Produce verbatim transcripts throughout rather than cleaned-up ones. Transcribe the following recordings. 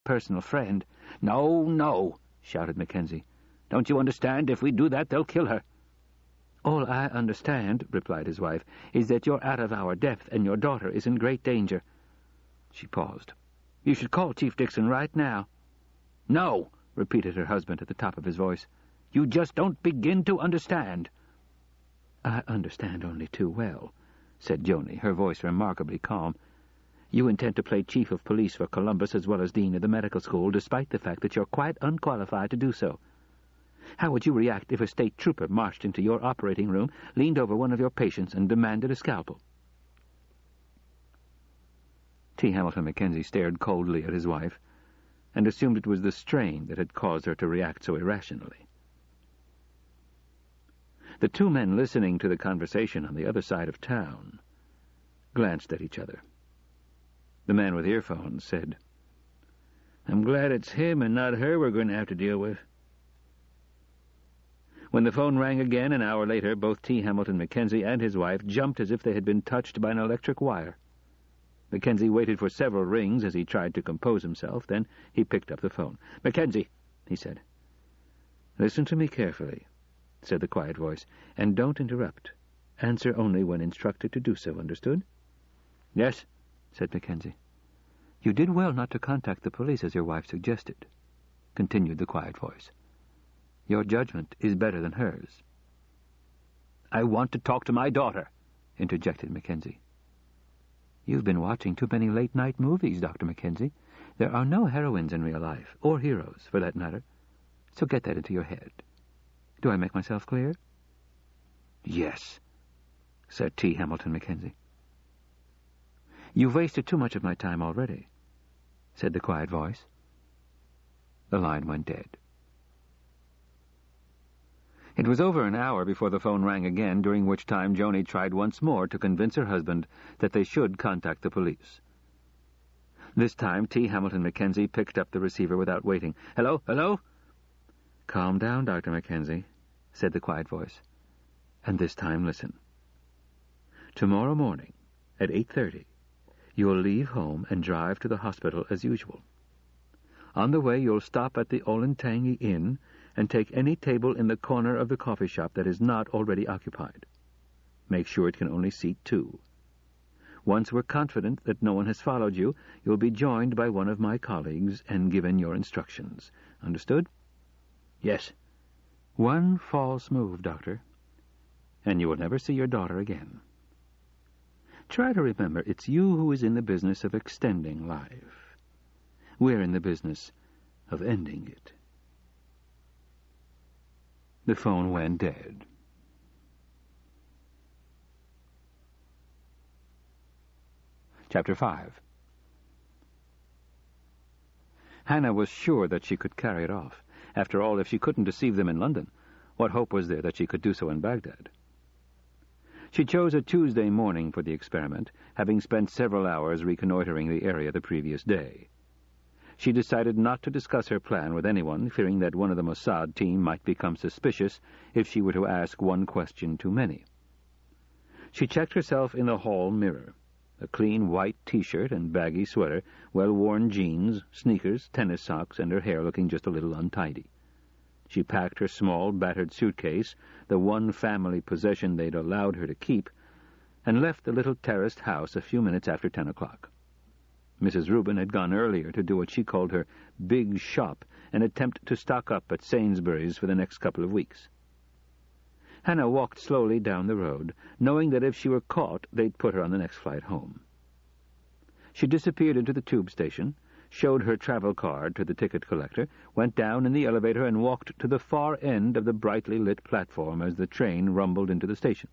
personal friend. "No, no," shouted Mackenzie. "Don't you understand? If we do that, they'll kill her." "All I understand," replied his wife, "is that you're out of our depth and your daughter is in great danger." She paused. "You should call Chief Dixon right now." "No," repeated her husband at the top of his voice. "You just don't begin to understand." "I understand only too well," said Joni, her voice remarkably calm. "You intend to play chief of police for Columbus as well as dean of the medical school, despite the fact that you're quite unqualified to do so. How would you react if a state trooper marched into your operating room, leaned over one of your patients, and demanded a scalpel?" T. Hamilton Mackenzie stared coldly at his wife, and assumed it was the strain that had caused her to react so irrationally. The two men listening to the conversation on the other side of town glanced at each other. The man with earphones said, "I'm glad it's him and not her we're going to have to deal with." When the phone rang again an hour later, both T. Hamilton Mackenzie and his wife jumped as if they had been touched by an electric wire. Mackenzie waited for several rings as he tried to compose himself. Then he picked up the phone. "Mackenzie," he said. "Listen to me carefully," said the quiet voice, "and don't interrupt. Answer only when instructed to do so, understood?" "Yes," said Mackenzie. "You did well not to contact the police as your wife suggested," continued the quiet voice. "Your judgment is better than hers." "I want to talk to my daughter," interjected Mackenzie. "You've been watching too many late-night movies, Doctor Mackenzie. There are no heroines in real life, or heroes, for that matter. So get that into your head. Do I make myself clear?" "Yes," said T. Hamilton Mackenzie. "You've wasted too much of my time already," said the quiet voice. The line went dead. It was over an hour before the phone rang again, during which time Joni tried once more to convince her husband that they should contact the police. This time T. Hamilton Mackenzie picked up the receiver without waiting. "Hello? Hello?" "Calm down, Doctor Mackenzie," said the quiet voice. "And this time listen. Tomorrow morning, at eight thirty, you'll leave home and drive to the hospital as usual. On the way you'll stop at the Olentangy Inn and take any table in the corner of the coffee shop that is not already occupied. Make sure it can only seat two. Once we're confident that no one has followed you, you'll be joined by one of my colleagues and given your instructions. Understood?" "Yes." "One false move, Doctor, and you will never see your daughter again. Try to remember it's you who is in the business of extending life. We're in the business of ending it." The phone went dead. Chapter five. Hannah was sure that she could carry it off. After all, if she couldn't deceive them in London, what hope was there that she could do so in Baghdad? She chose a Tuesday morning for the experiment, having spent several hours reconnoitering the area the previous day. She decided not to discuss her plan with anyone, fearing that one of the Mossad team might become suspicious if she were to ask one question too many. She checked herself in the hall mirror. A clean white T-shirt and baggy sweater, well-worn jeans, sneakers, tennis socks, and her hair looking just a little untidy. She packed her small, battered suitcase, the one family possession they'd allowed her to keep, and left the little terraced house a few minutes after ten o'clock. Missus Rubin had gone earlier to do what she called her big shop, an attempt to stock up at Sainsbury's for the next couple of weeks. Hannah walked slowly down the road, knowing that if she were caught, they'd put her on the next flight home. She disappeared into the tube station, showed her travel card to the ticket collector, went down in the elevator and walked to the far end of the brightly lit platform as the train rumbled into the station.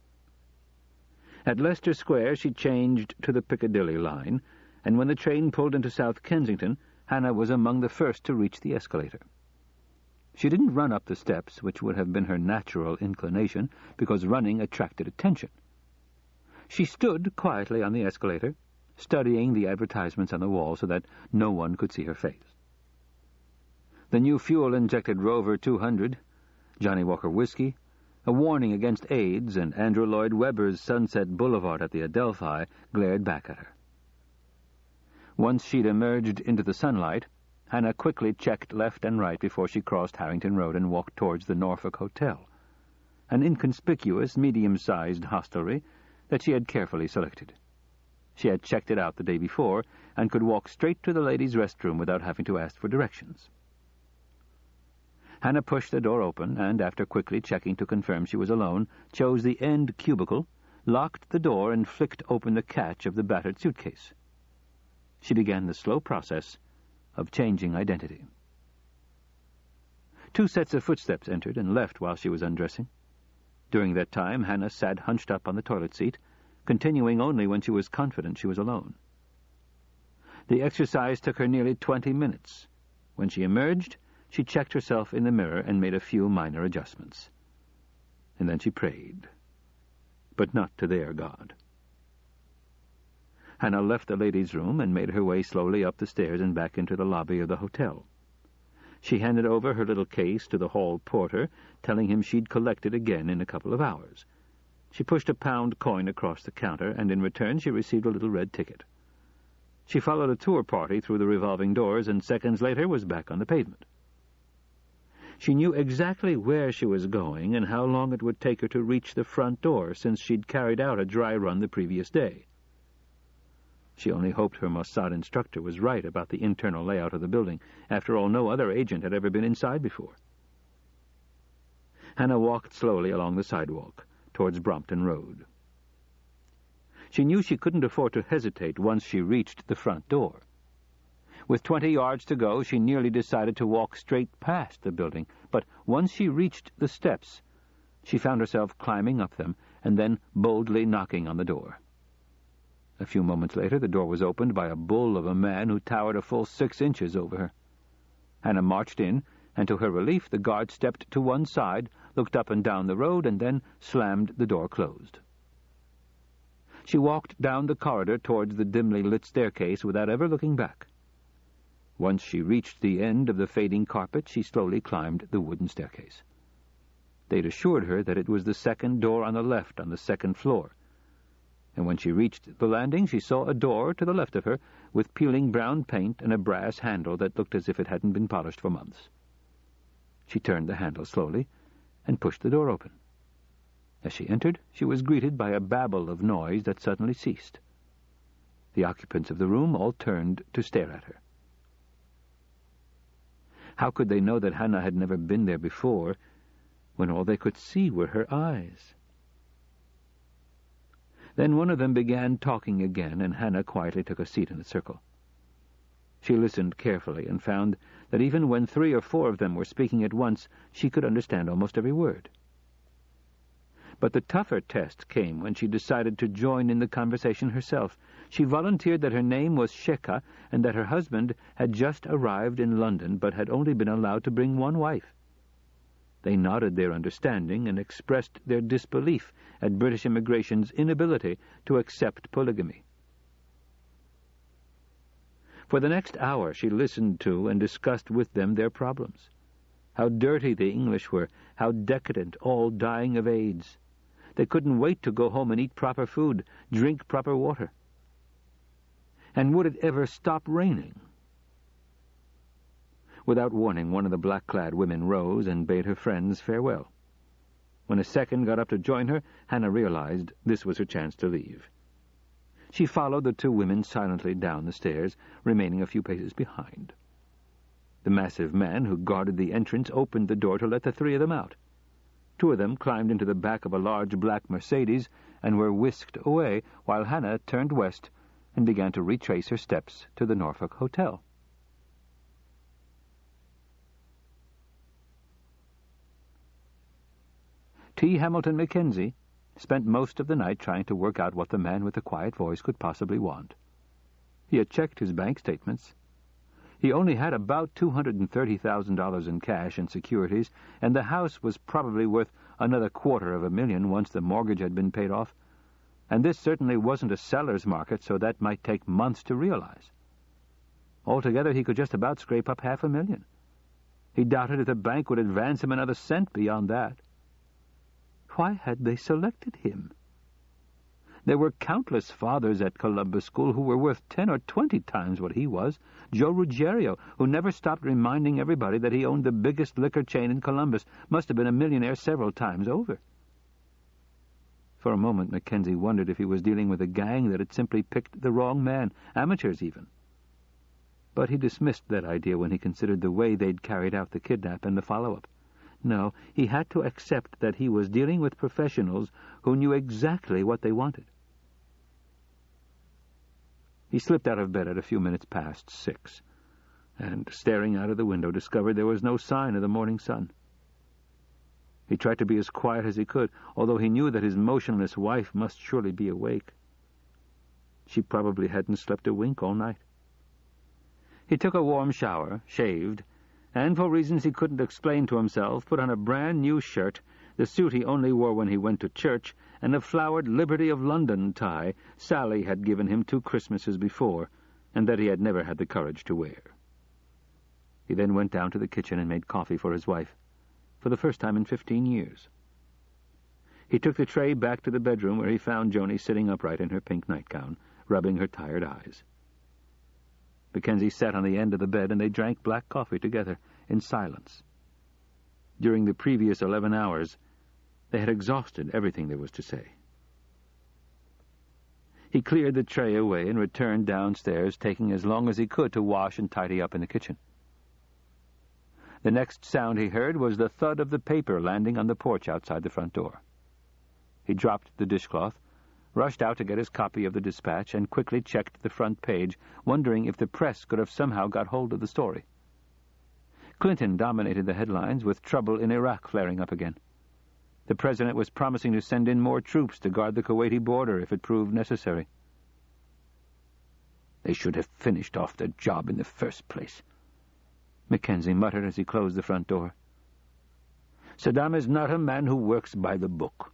At Leicester Square she changed to the Piccadilly line, and when the train pulled into South Kensington, Hannah was among the first to reach the escalator. She didn't run up the steps, which would have been her natural inclination, because running attracted attention. She stood quietly on the escalator, studying the advertisements on the wall so that no one could see her face. The new fuel-injected Rover two hundred, Johnny Walker whiskey, a warning against AIDS, and Andrew Lloyd Webber's Sunset Boulevard at the Adelphi glared back at her. Once she'd emerged into the sunlight, Hannah quickly checked left and right before she crossed Harrington Road and walked towards the Norfolk Hotel, an inconspicuous, medium-sized hostelry that she had carefully selected. She had checked it out the day before and could walk straight to the ladies' restroom without having to ask for directions. Hannah pushed the door open and, after quickly checking to confirm she was alone, chose the end cubicle, locked the door, and flicked open the catch of the battered suitcase. She began the slow process of changing identity. Two sets of footsteps entered and left while she was undressing. During that time, Hannah sat hunched up on the toilet seat, continuing only when she was confident she was alone. The exercise took her nearly twenty minutes. When she emerged, she checked herself in the mirror and made a few minor adjustments. And then she prayed, but not to their God. Hannah left the ladies' room and made her way slowly up the stairs and back into the lobby of the hotel. She handed over her little case to the hall porter, telling him she'd collect it again in a couple of hours. She pushed a pound coin across the counter, and in return she received a little red ticket. She followed a tour party through the revolving doors, and seconds later was back on the pavement. She knew exactly where she was going and how long it would take her to reach the front door, since she'd carried out a dry run the previous day. She only hoped her Mossad instructor was right about the internal layout of the building. After all, no other agent had ever been inside before. Hannah walked slowly along the sidewalk, towards Brompton Road. She knew she couldn't afford to hesitate once she reached the front door. With twenty yards to go, she nearly decided to walk straight past the building, but once she reached the steps, she found herself climbing up them and then boldly knocking on the door. A few moments later, the door was opened by a bull of a man who towered a full six inches over her. Hannah marched in, and to her relief, the guard stepped to one side, looked up and down the road, and then slammed the door closed. She walked down the corridor towards the dimly lit staircase without ever looking back. Once she reached the end of the fading carpet, she slowly climbed the wooden staircase. They'd assured her that it was the second door on the left on the second floor, and when she reached the landing she saw a door to the left of her with peeling brown paint and a brass handle that looked as if it hadn't been polished for months. She turned the handle slowly and pushed the door open. As she entered, she was greeted by a babble of noise that suddenly ceased. The occupants of the room all turned to stare at her. How could they know that Hannah had never been there before, when all they could see were her eyes? Then one of them began talking again, and Hannah quietly took a seat in the circle. She listened carefully and found that even when three or four of them were speaking at once, she could understand almost every word. But the tougher test came when she decided to join in the conversation herself. She volunteered that her name was Sheka and that her husband had just arrived in London but had only been allowed to bring one wife. They nodded their understanding and expressed their disbelief at British immigration's inability to accept polygamy. For the next hour she listened to and discussed with them their problems. How dirty the English were, how decadent, all dying of AIDS. They couldn't wait to go home and eat proper food, drink proper water. And would it ever stop raining? Without warning, one of the black-clad women rose and bade her friends farewell. When a second got up to join her, Hannah realized this was her chance to leave. She followed the two women silently down the stairs, remaining a few paces behind. The massive man who guarded the entrance opened the door to let the three of them out. Two of them climbed into the back of a large black Mercedes and were whisked away, while Hannah turned west and began to retrace her steps to the Norfolk Hotel. T. Hamilton Mackenzie spent most of the night trying to work out what the man with the quiet voice could possibly want. He had checked his bank statements. He only had about two hundred thirty thousand dollars in cash and securities, and the house was probably worth another quarter of a million once the mortgage had been paid off. And this certainly wasn't a seller's market, so that might take months to realize. Altogether, he could just about scrape up half a million. He doubted if the bank would advance him another cent beyond that. Why had they selected him? There were countless fathers at Columbus School who were worth ten or twenty times what he was. Joe Ruggiero, who never stopped reminding everybody that he owned the biggest liquor chain in Columbus, must have been a millionaire several times over. For a moment, Mackenzie wondered if he was dealing with a gang that had simply picked the wrong man, amateurs even. But he dismissed that idea when he considered the way they'd carried out the kidnap and the follow-up. No, he had to accept that he was dealing with professionals who knew exactly what they wanted. He slipped out of bed at a few minutes past six, and, staring out of the window, discovered there was no sign of the morning sun. He tried to be as quiet as he could, although he knew that his motionless wife must surely be awake. She probably hadn't slept a wink all night. He took a warm shower, shaved, and, for reasons he couldn't explain to himself, put on a brand-new shirt, the suit he only wore when he went to church, and a flowered Liberty of London tie Sally had given him two Christmases before, and that he had never had the courage to wear. He then went down to the kitchen and made coffee for his wife, for the first time in fifteen years. He took the tray back to the bedroom where he found Joni sitting upright in her pink nightgown, rubbing her tired eyes. Mackenzie sat on the end of the bed, and they drank black coffee together, in silence. During the previous eleven hours, they had exhausted everything there was to say. He cleared the tray away and returned downstairs, taking as long as he could to wash and tidy up in the kitchen. The next sound he heard was the thud of the paper landing on the porch outside the front door. He dropped the dishcloth, rushed out to get his copy of the dispatch, and quickly checked the front page, wondering if the press could have somehow got hold of the story. Clinton dominated the headlines, with trouble in Iraq flaring up again. The president was promising to send in more troops to guard the Kuwaiti border if it proved necessary. They should have finished off the job in the first place, Mackenzie muttered as he closed the front door. Saddam is not a man who works by the book.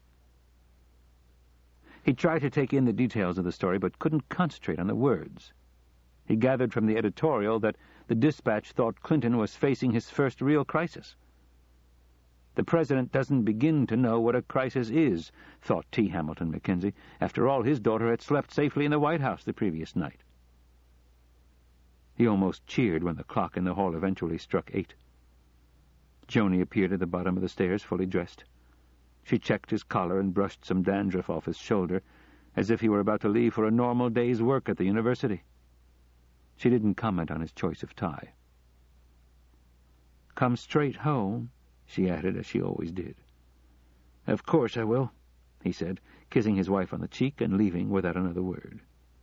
He tried to take in the details of the story, but couldn't concentrate on the words. He gathered from the editorial that the dispatch thought Clinton was facing his first real crisis. The president doesn't begin to know what a crisis is, thought T. Hamilton Mackenzie. After all, his daughter had slept safely in the White House the previous night. He almost cheered when the clock in the hall eventually struck eight. Joni appeared at the bottom of the stairs, fully dressed. She checked his collar and brushed some dandruff off his shoulder, as if he were about to leave for a normal day's work at the university. She didn't comment on his choice of tie. "Come straight home," she added, as she always did. "Of course I will," he said, kissing his wife on the cheek and leaving without another word.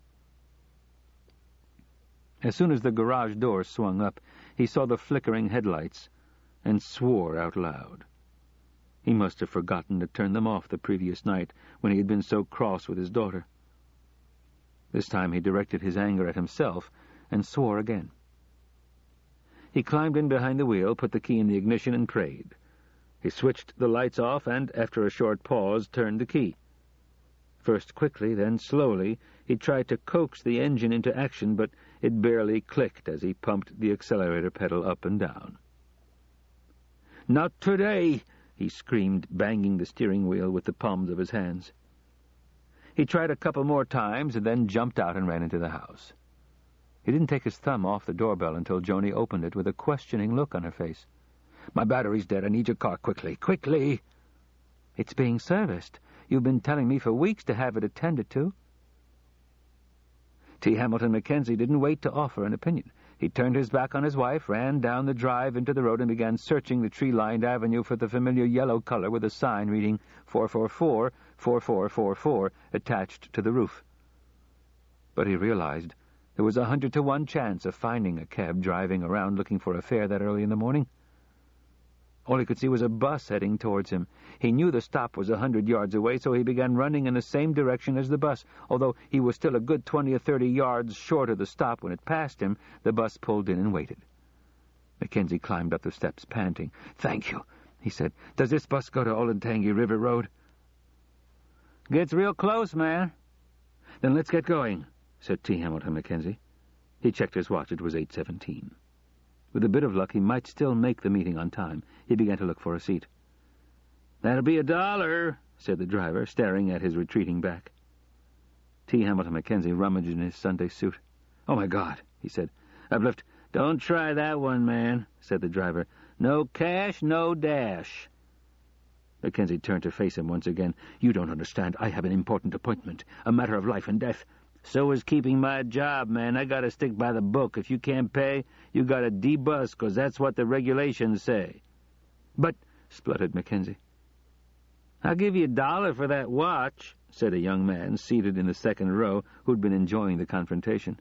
As soon as the garage door swung up, he saw the flickering headlights and swore out loud. He must have forgotten to turn them off the previous night when he had been so cross with his daughter. This time he directed his anger at himself and swore again. He climbed in behind the wheel, put the key in the ignition, and prayed. He switched the lights off and, after a short pause, turned the key. First quickly, then slowly, he tried to coax the engine into action, but it barely clicked as he pumped the accelerator pedal up and down. "Not today!" he screamed, banging the steering wheel with the palms of his hands. He tried a couple more times and then jumped out and ran into the house. He didn't take his thumb off the doorbell until Joni opened it with a questioning look on her face. "My battery's dead. I need your car quickly. Quickly!" "It's being serviced. You've been telling me for weeks to have it attended to." T. Hamilton Mackenzie didn't wait to offer an opinion. He turned his back on his wife, ran down the drive into the road, and began searching the tree-lined avenue for the familiar yellow color with a sign reading four four four, four four four four attached to the roof. But he realized there was a hundred to one chance of finding a cab driving around looking for a fare that early in the morning. All he could see was a bus heading towards him. He knew the stop was a hundred yards away, so he began running in the same direction as the bus. Although he was still a good twenty or thirty yards short of the stop when it passed him, the bus pulled in and waited. Mackenzie climbed up the steps, panting. "Thank you," he said. "Does this bus go to Olentangy River Road?" "Gets real close, man." "Then let's get going," said T. Hamilton Mackenzie. He checked his watch. It was eight seventeen. With a bit of luck, he might still make the meeting on time. He began to look for a seat. "That'll be a dollar," said the driver, staring at his retreating back. T. Hamilton Mackenzie rummaged in his Sunday suit. "Oh, my God," he said. "I've left—" "Don't try that one, man," said the driver. "No cash, no dash." Mackenzie turned to face him once again. "You don't understand. I have an important appointment, a matter of life and death." "So is keeping my job, man. I gotta stick by the book. If you can't pay, you gotta de-bus, 'cause that's what the regulations say." "But—" spluttered Mackenzie. "I'll give you a dollar for that watch," said a young man seated in the second row who'd been enjoying the confrontation.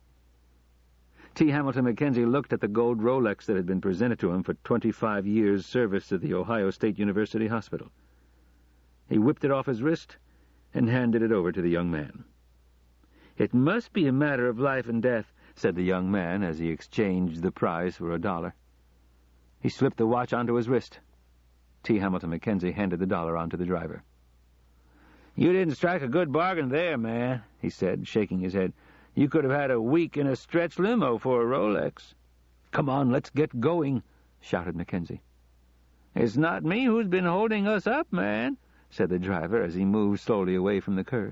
T. Hamilton Mackenzie looked at the gold Rolex that had been presented to him for twenty-five years' service to the Ohio State University Hospital. He whipped it off his wrist and handed it over to the young man. "It must be a matter of life and death," said the young man as he exchanged the prize for a dollar. He slipped the watch onto his wrist. T. Hamilton Mackenzie handed the dollar on to the driver. "You didn't strike a good bargain there, man," he said, shaking his head. "You could have had a week in a stretch limo for a Rolex." "Come on, let's get going," shouted Mackenzie. "It's not me who's been holding us up, man," said the driver as he moved slowly away from the curb.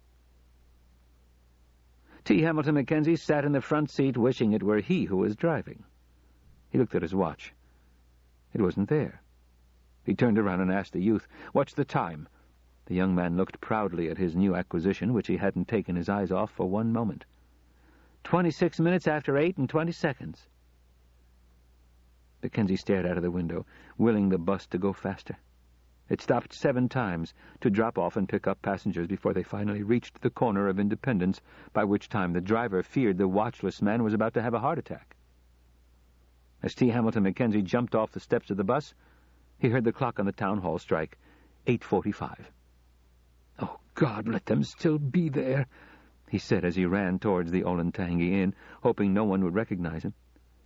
T. Hamilton Mackenzie sat in the front seat wishing it were he who was driving. He looked at his watch. It wasn't there. He turned around and asked the youth, "What's the time?" The young man looked proudly at his new acquisition, which he hadn't taken his eyes off for one moment. Twenty-six minutes after eight and twenty seconds. Mackenzie stared out of the window, willing the bus to go faster. It stopped seven times to drop off and pick up passengers before they finally reached the corner of Independence, by which time the driver feared the watchless man was about to have a heart attack. As T. Hamilton Mackenzie jumped off the steps of the bus, he heard the clock on the town hall strike eight forty-five. "Oh, God, let them still be there," he said as he ran towards the Olentangy Inn, hoping no one would recognize him.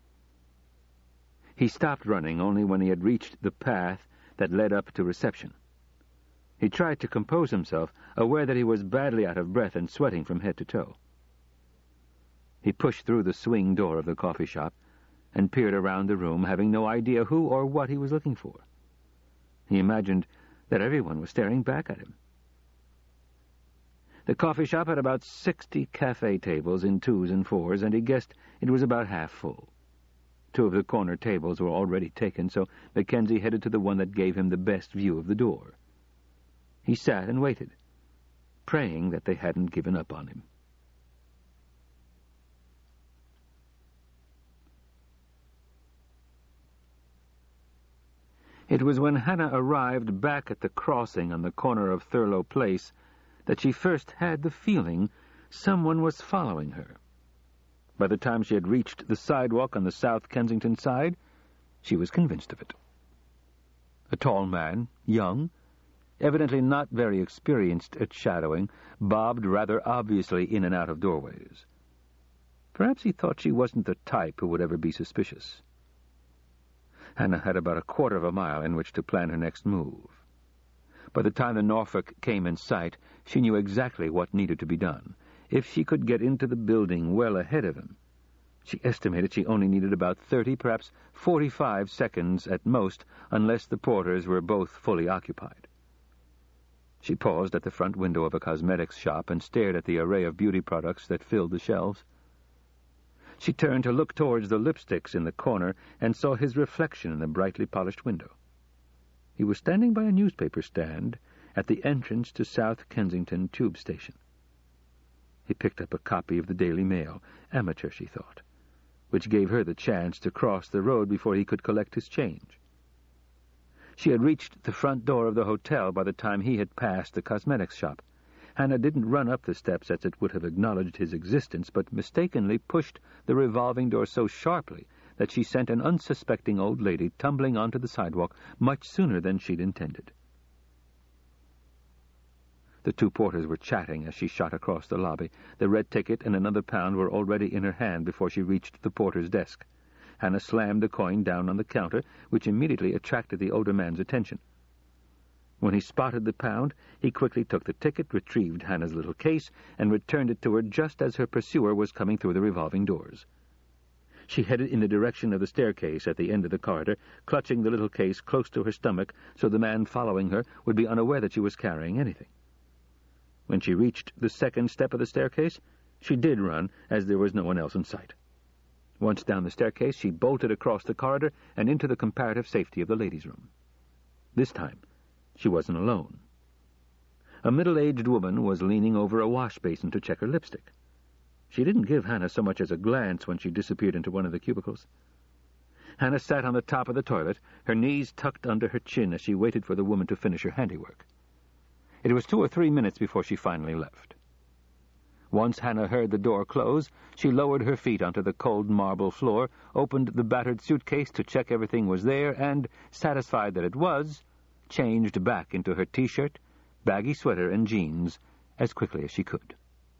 He stopped running only when he had reached the path that led up to reception. He tried to compose himself, aware that he was badly out of breath and sweating from head to toe. He pushed through the swing door of the coffee shop and peered around the room, having no idea who or what he was looking for. He imagined that everyone was staring back at him. The coffee shop had about sixty cafe tables in twos and fours, and he guessed it was about half full. Two of the corner tables were already taken, so Mackenzie headed to the one that gave him the best view of the door. He sat and waited, praying that they hadn't given up on him. It was when Hannah arrived back at the crossing on the corner of Thurlow Place that she first had the feeling someone was following her. By the time she had reached the sidewalk on the South Kensington side, she was convinced of it. A tall man, young, evidently not very experienced at shadowing, bobbed rather obviously in and out of doorways. Perhaps he thought she wasn't the type who would ever be suspicious. Hannah had about a quarter of a mile in which to plan her next move. By the time the Norfolk came in sight, she knew exactly what needed to be done. If she could get into the building well ahead of him, she estimated she only needed about thirty, perhaps forty-five seconds at most, unless the porters were both fully occupied. She paused at the front window of a cosmetics shop and stared at the array of beauty products that filled the shelves. She turned to look towards the lipsticks in the corner and saw his reflection in the brightly polished window. He was standing by a newspaper stand at the entrance to South Kensington Tube Station. He picked up a copy of the Daily Mail, amateur, she thought, which gave her the chance to cross the road before he could collect his change. She had reached the front door of the hotel by the time he had passed the cosmetics shop. Hannah didn't run up the steps as it would have acknowledged his existence, but mistakenly pushed the revolving door so sharply that she sent an unsuspecting old lady tumbling onto the sidewalk much sooner than she'd intended. The two porters were chatting as she shot across the lobby. The red ticket and another pound were already in her hand before she reached the porter's desk. Hannah slammed the coin down on the counter, which immediately attracted the older man's attention. When he spotted the pound, he quickly took the ticket, retrieved Hannah's little case, and returned it to her just as her pursuer was coming through the revolving doors. She headed in the direction of the staircase at the end of the corridor, clutching the little case close to her stomach so the man following her would be unaware that she was carrying anything. When she reached the second step of the staircase, she did run, as there was no one else in sight. Once down the staircase, she bolted across the corridor and into the comparative safety of the ladies' room. This time, she wasn't alone. A middle-aged woman was leaning over a wash-basin to check her lipstick. She didn't give Hannah so much as a glance when she disappeared into one of the cubicles. Hannah sat on the top of the toilet, her knees tucked under her chin as she waited for the woman to finish her handiwork. It was two or three minutes before she finally left. Once Hannah heard the door close, she lowered her feet onto the cold marble floor, opened the battered suitcase to check everything was there, and, satisfied that it was, changed back into her T-shirt, baggy sweater, and jeans as quickly as she could.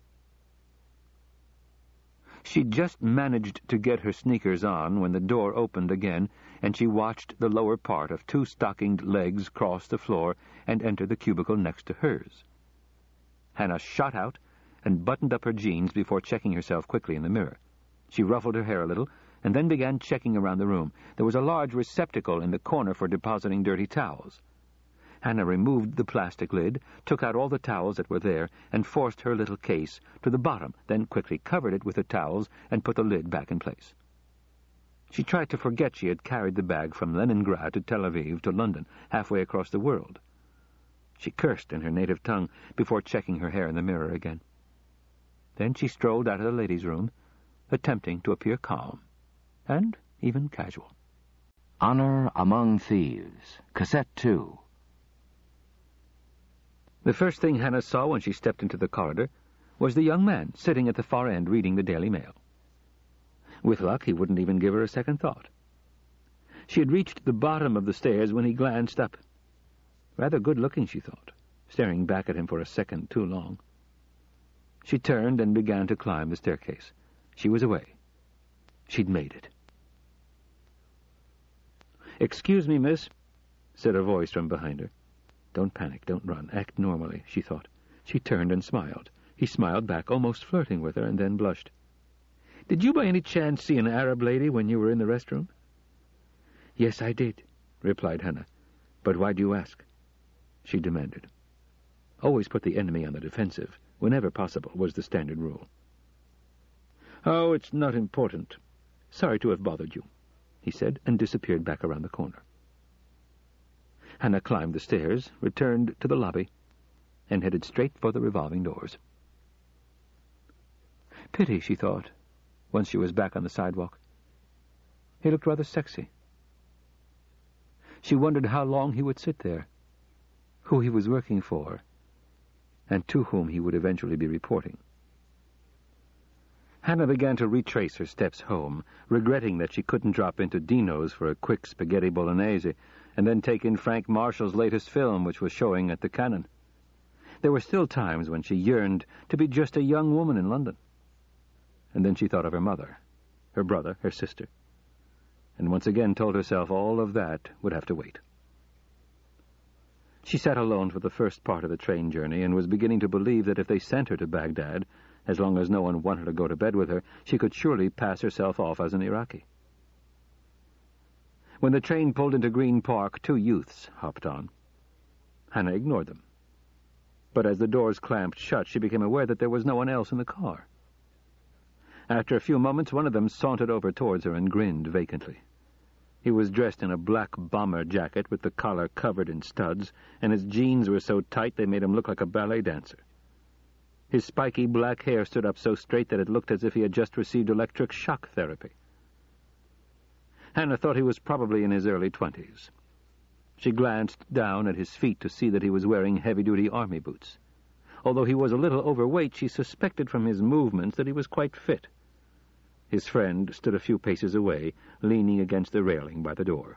She just managed to get her sneakers on when the door opened again, and she watched the lower part of two stockinged legs cross the floor and enter the cubicle next to hers. Hannah shot out and buttoned up her jeans before checking herself quickly in the mirror. She ruffled her hair a little, and then began checking around the room. There was a large receptacle in the corner for depositing dirty towels. Hannah removed the plastic lid, took out all the towels that were there, and forced her little case to the bottom, then quickly covered it with the towels and put the lid back in place. She tried to forget she had carried the bag from Leningrad to Tel Aviv to London, halfway across the world. She cursed in her native tongue before checking her hair in the mirror again. Then she strolled out of the ladies' room, attempting to appear calm, and even casual. Honor Among Thieves, Cassette two. The first thing Hannah saw when she stepped into the corridor was the young man sitting at the far end reading the Daily Mail. With luck, he wouldn't even give her a second thought. She had reached the bottom of the stairs when he glanced up. Rather good-looking, she thought, staring back at him for a second too long. She turned and began to climb the staircase. She was away. She'd made it. "Excuse me, miss," said a voice from behind her. "Don't panic, don't run. Act normally," she thought. She turned and smiled. He smiled back, almost flirting with her, and then blushed. "Did you by any chance see an Arab lady when you were in the restroom?" "Yes, I did," replied Hannah. "But why do you ask?" she demanded. Always put the enemy on the defensive, whenever possible, was the standard rule. "Oh, it's not important. Sorry to have bothered you," he said, and disappeared back around the corner. Hannah climbed the stairs, returned to the lobby, and headed straight for the revolving doors. Pity, she thought, once she was back on the sidewalk. He looked rather sexy. She wondered how long he would sit there, who he was working for, and to whom he would eventually be reporting. Hannah began to retrace her steps home, regretting that she couldn't drop into Dino's for a quick spaghetti bolognese, and then take in Frank Marshall's latest film, which was showing at the Cannon. There were still times when she yearned to be just a young woman in London. And then she thought of her mother, her brother, her sister, and once again told herself all of that would have to wait. She sat alone for the first part of the train journey and was beginning to believe that if they sent her to Baghdad, as long as no one wanted to go to bed with her, she could surely pass herself off as an Iraqi. When the train pulled into Green Park, two youths hopped on. Hannah ignored them. But as the doors clamped shut, she became aware that there was no one else in the car. After a few moments, one of them sauntered over towards her and grinned vacantly. He was dressed in a black bomber jacket with the collar covered in studs, and his jeans were so tight they made him look like a ballet dancer. His spiky black hair stood up so straight that it looked as if he had just received electric shock therapy. Hannah thought he was probably in his early twenties. She glanced down at his feet to see that he was wearing heavy-duty army boots. Although he was a little overweight, she suspected from his movements that he was quite fit. His friend stood a few paces away, leaning against the railing by the door.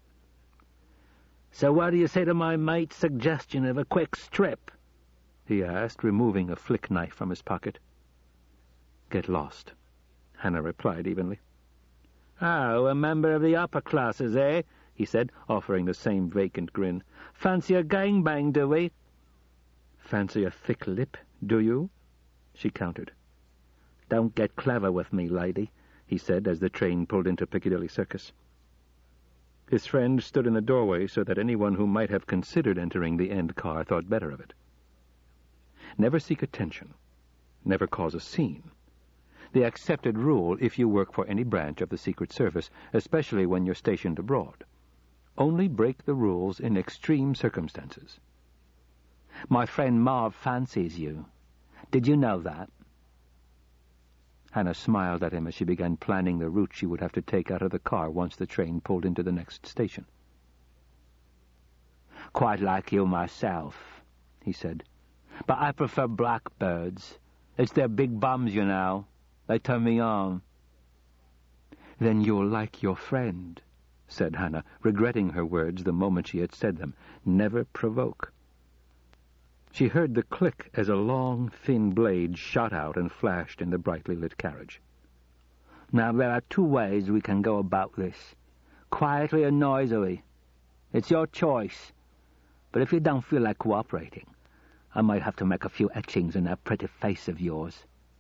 "So what do you say to my mate's suggestion of a quick strip?" he asked, removing a flick knife from his pocket. "Get lost," Hannah replied evenly. "Oh, a member of the upper classes, eh?" he said, offering the same vacant grin. "Fancy a gangbang, do we?" "Fancy a thick lip, do you?" she countered. "Don't get clever with me, lady," he said as the train pulled into Piccadilly Circus. His friend stood in the doorway so that anyone who might have considered entering the end car thought better of it. Never seek attention. Never cause a scene. The accepted rule if you work for any branch of the Secret Service, especially when you're stationed abroad. Only break the rules in extreme circumstances. My friend Marv fancies you. Did you know that? Hannah smiled at him as she began planning the route she would have to take out of the car once the train pulled into the next station. Quite like you myself, he said. But I prefer blackbirds. It's their big bums, you know. They turn me on. Then you'll like your friend, said Hannah, regretting her words the moment she had said them. Never provoke. She heard the click as a long, thin blade shot out and flashed in the brightly lit carriage. Now, there are two ways we can go about this. Quietly or noisily. It's your choice. But if you don't feel like cooperating, I might have to make a few etchings in that pretty face of yours.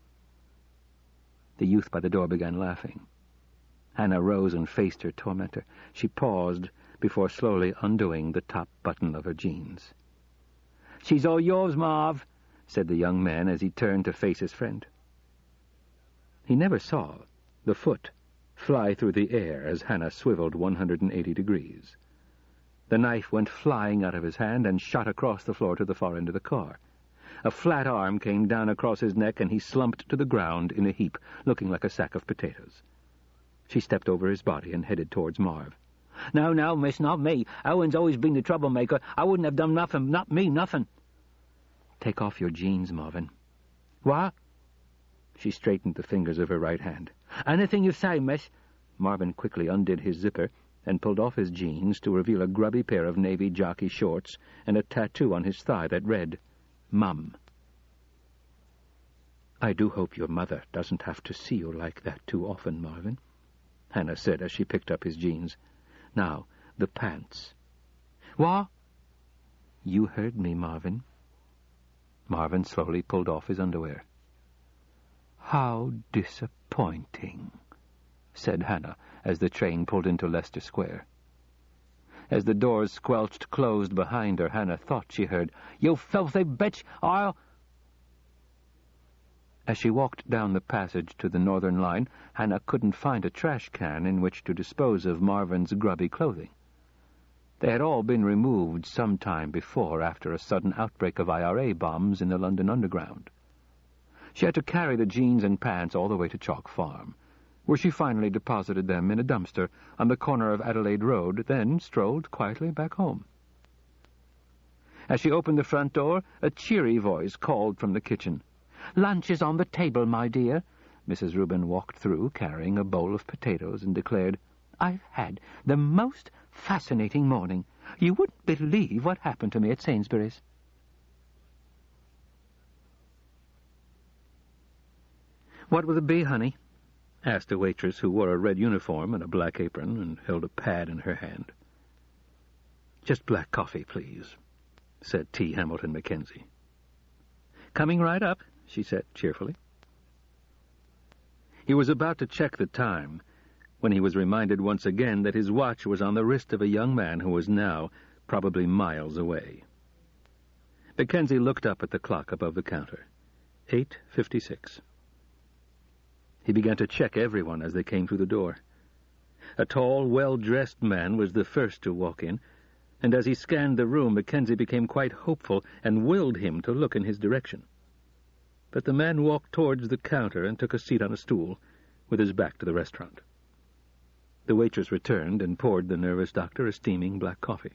The youth by the door began laughing. Hannah rose and faced her tormentor. She paused before slowly undoing the top button of her jeans. She's all yours, Marv, said the young man as he turned to face his friend. He never saw the foot fly through the air as Hannah swiveled one hundred eighty degrees. The knife went flying out of his hand and shot across the floor to the far end of the car. A flat arm came down across his neck, and he slumped to the ground in a heap, looking like a sack of potatoes. She stepped over his body and headed towards Marv. No, no, miss, not me. Owen's always been the troublemaker. I wouldn't have done nothing, not me, nothing. Take off your jeans, Marvin. What? She straightened the fingers of her right hand. Anything you say, miss. Marvin quickly undid his zipper and pulled off his jeans to reveal a grubby pair of navy jockey shorts and a tattoo on his thigh that read, Mum. I do hope your mother doesn't have to see you like that too often, Marvin, Hannah said as she picked up his jeans. Now, the pants. What? You heard me, Marvin. Marvin slowly pulled off his underwear. How disappointing, said Hannah as the train pulled into Leicester Square. As the doors squelched closed behind her, Hannah thought she heard, You filthy bitch, I'll... As she walked down the passage to the Northern Line, Hannah couldn't find a trash can in which to dispose of Marvin's grubby clothing. They had all been removed some time before after a sudden outbreak of I R A bombs in the London Underground. She had to carry the jeans and pants all the way to Chalk Farm, where she finally deposited them in a dumpster on the corner of Adelaide Road, then strolled quietly back home. As she opened the front door, a cheery voice called from the kitchen. Lunch is on the table, my dear. Missus Rubin walked through, carrying a bowl of potatoes, and declared, I've had the most fascinating morning. You wouldn't believe what happened to me at Sainsbury's. What will it be, honey? Asked a waitress who wore a red uniform and a black apron and held a pad in her hand. Just black coffee, please, said T. Hamilton Mackenzie. Coming right up, she said cheerfully. He was about to check the time when he was reminded once again that his watch was on the wrist of a young man who was now probably miles away. Mackenzie looked up at the clock above the counter. eight fifty-six. He began to check everyone as they came through the door. A tall, well-dressed man was the first to walk in, and as he scanned the room, Mackenzie became quite hopeful and willed him to look in his direction. But the man walked towards the counter and took a seat on a stool, with his back to the restaurant. The waitress returned and poured the nervous doctor a steaming black coffee.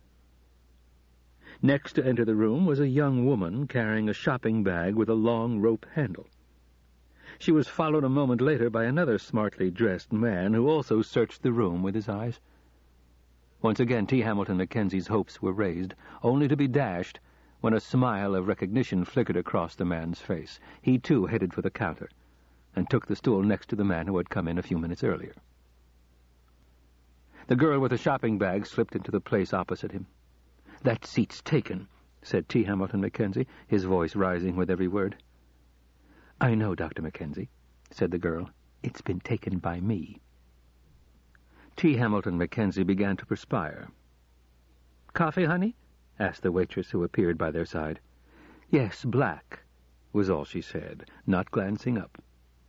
Next to enter the room was a young woman carrying a shopping bag with a long rope handle. She was followed a moment later by another smartly dressed man who also searched the room with his eyes. Once again, T. Hamilton Mackenzie's hopes were raised, only to be dashed when a smile of recognition flickered across the man's face. He, too, headed for the counter and took the stool next to the man who had come in a few minutes earlier. The girl with the shopping bag slipped into the place opposite him. "That seat's taken," said T. Hamilton Mackenzie, his voice rising with every word. "I know, Doctor Mackenzie," said the girl. "It's been taken by me." T. Hamilton Mackenzie began to perspire. "Coffee, honey?" asked the waitress who appeared by their side. "Yes, black," was all she said, not glancing up.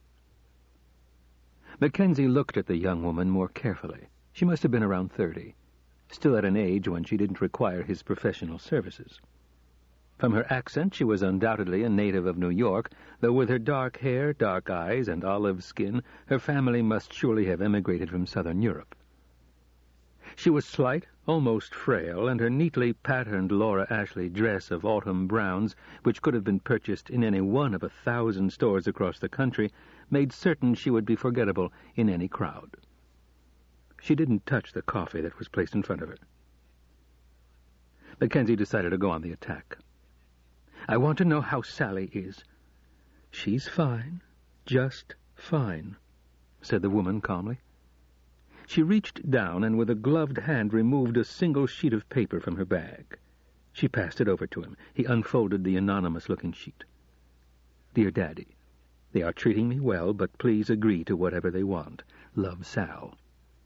Mackenzie looked at the young woman more carefully. She must have been around thirty, still at an age when she didn't require his professional services. From her accent, she was undoubtedly a native of New York, though with her dark hair, dark eyes, and olive skin, her family must surely have emigrated from southern Europe. She was slight, almost frail, and her neatly patterned Laura Ashley dress of autumn browns, which could have been purchased in any one of a thousand stores across the country, made certain she would be forgettable in any crowd. She didn't touch the coffee that was placed in front of her. Mackenzie decided to go on the attack. "I want to know how Sally is." "She's fine, just fine," said the woman calmly. She reached down and with a gloved hand removed a single sheet of paper from her bag. She passed it over to him. He unfolded the anonymous-looking sheet. "Dear Daddy, they are treating me well, but please agree to whatever they want. Love, Sal."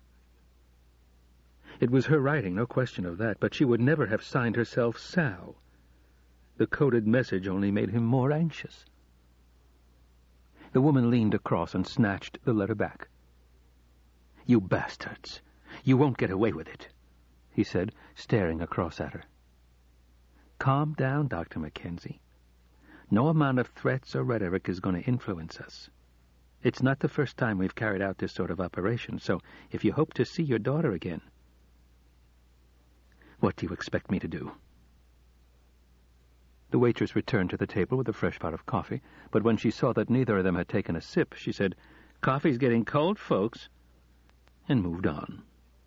It was her writing, no question of that, but she would never have signed herself Sal. The coded message only made him more anxious. The woman leaned across and snatched the letter back. "You bastards! You won't get away with it," he said, staring across at her. "Calm down, Doctor Mackenzie. No amount of threats or rhetoric is going to influence us. It's not the first time we've carried out this sort of operation, so if you hope to see your daughter again..." "What do you expect me to do?" The waitress returned to the table with a fresh pot of coffee, but when she saw that neither of them had taken a sip, she said, "Coffee's getting cold, folks," and moved on.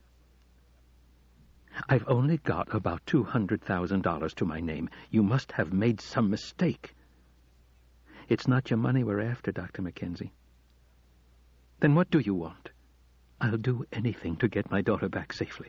"I've only got about two hundred thousand dollars to my name. You must have made some mistake." "It's not your money we're after, Doctor Mackenzie." "Then what do you want?" "I'll do anything to get my daughter back safely."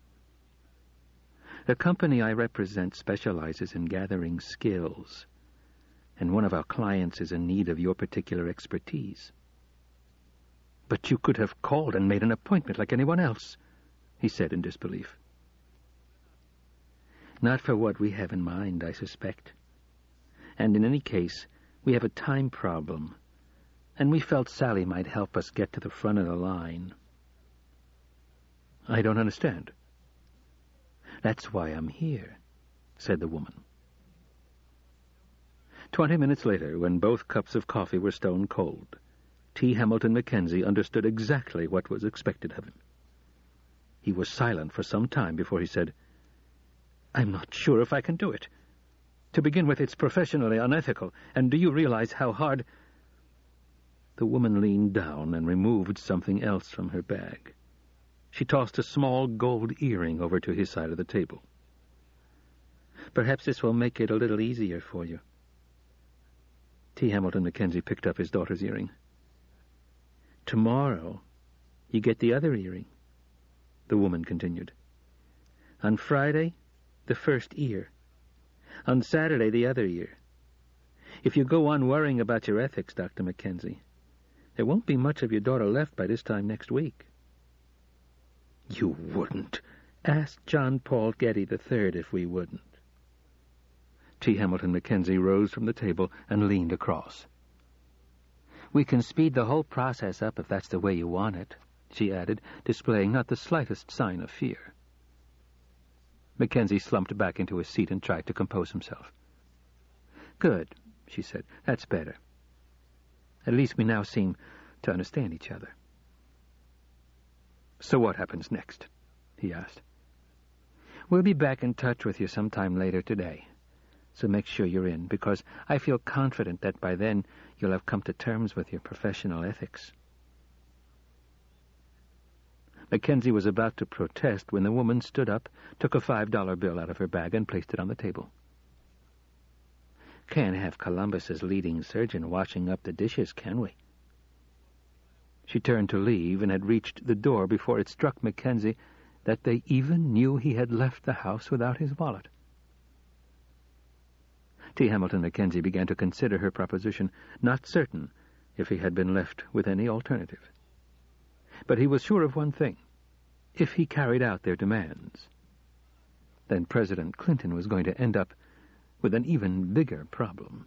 "The company I represent specializes in gathering skills, and one of our clients is in need of your particular expertise." "But you could have called and made an appointment like anyone else," he said in disbelief. "Not for what we have in mind, I suspect. And in any case, we have a time problem, and we felt Sally might help us get to the front of the line." "I don't understand." "That's why I'm here," said the woman. Twenty minutes later, when both cups of coffee were stone cold, T. Hamilton Mackenzie understood exactly what was expected of him. He was silent for some time before he said, "I'm not sure if I can do it. To begin with, it's professionally unethical, and do you realize how hard—" The woman leaned down and removed something else from her bag. She tossed a small gold earring over to his side of the table. "Perhaps this will make it a little easier for you." T. Hamilton Mackenzie picked up his daughter's earring. "Tomorrow, you get the other earring," the woman continued. "On Friday, the first ear. On Saturday, the other ear. If you go on worrying about your ethics, Doctor Mackenzie, there won't be much of your daughter left by this time next week." "You wouldn't. Ask John Paul Getty the Third if we wouldn't." T. Hamilton Mackenzie rose from the table and leaned across. "We can speed the whole process up if that's the way you want it," she added, displaying not the slightest sign of fear. Mackenzie slumped back into his seat and tried to compose himself. "Good," she said. "That's better. At least we now seem to understand each other." "So what happens next?" he asked. "We'll be back in touch with you sometime later today, so make sure you're in, because I feel confident that by then you'll have come to terms with your professional ethics." Mackenzie was about to protest when the woman stood up, took a five-dollar bill out of her bag, and placed it on the table. "Can't have Columbus's leading surgeon washing up the dishes, can we?" She turned to leave and had reached the door before it struck Mackenzie that they even knew he had left the house without his wallet. T. Hamilton Mackenzie began to consider her proposition, not certain if he had been left with any alternative. But he was sure of one thing. If he carried out their demands, then President Clinton was going to end up with an even bigger problem.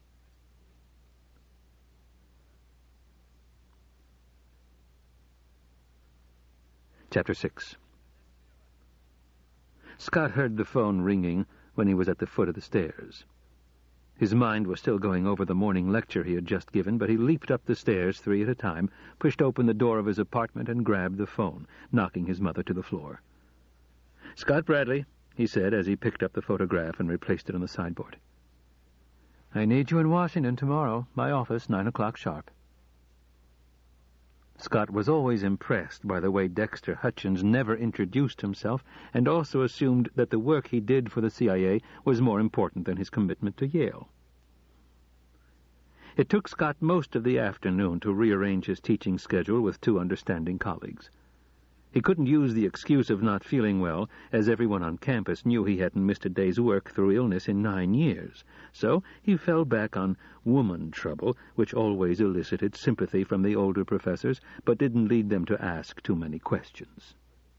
Chapter six. Scott heard the phone ringing when he was at the foot of the stairs. His mind was still going over the morning lecture he had just given, but he leaped up the stairs three at a time, pushed open the door of his apartment, and grabbed the phone, knocking his mother to the floor. "Scott Bradley," he said as he picked up the photograph and replaced it on the sideboard. "I need you in Washington tomorrow. My office, nine o'clock sharp." Scott was always impressed by the way Dexter Hutchins never introduced himself, and also assumed that the work he did for the C I A was more important than his commitment to Yale. It took Scott most of the afternoon to rearrange his teaching schedule with two understanding colleagues. He couldn't use the excuse of not feeling well, as everyone on campus knew he hadn't missed a day's work through illness in nine years. So he fell back on woman trouble, which always elicited sympathy from the older professors, but didn't lead them to ask too many questions.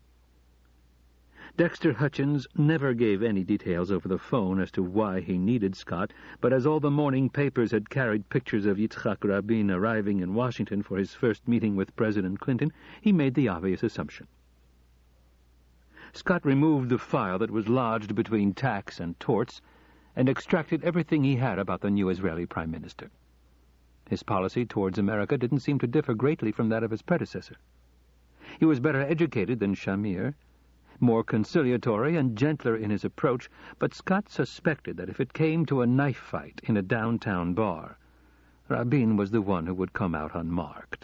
Dexter Hutchins never gave any details over the phone as to why he needed Scott, but as all the morning papers had carried pictures of Yitzhak Rabin arriving in Washington for his first meeting with President Clinton, he made the obvious assumption. Scott removed the file that was lodged between tax and torts and extracted everything he had about the new Israeli Prime Minister. His policy towards America didn't seem to differ greatly from that of his predecessor. He was better educated than Shamir, more conciliatory and gentler in his approach, but Scott suspected that if it came to a knife fight in a downtown bar, Rabin was the one who would come out unmarked.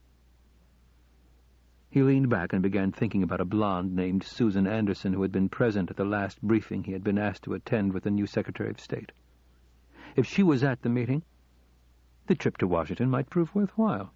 He leaned back and began thinking about a blonde named Susan Anderson who had been present at the last briefing he had been asked to attend with the new Secretary of State. If she was at the meeting, the trip to Washington might prove worthwhile.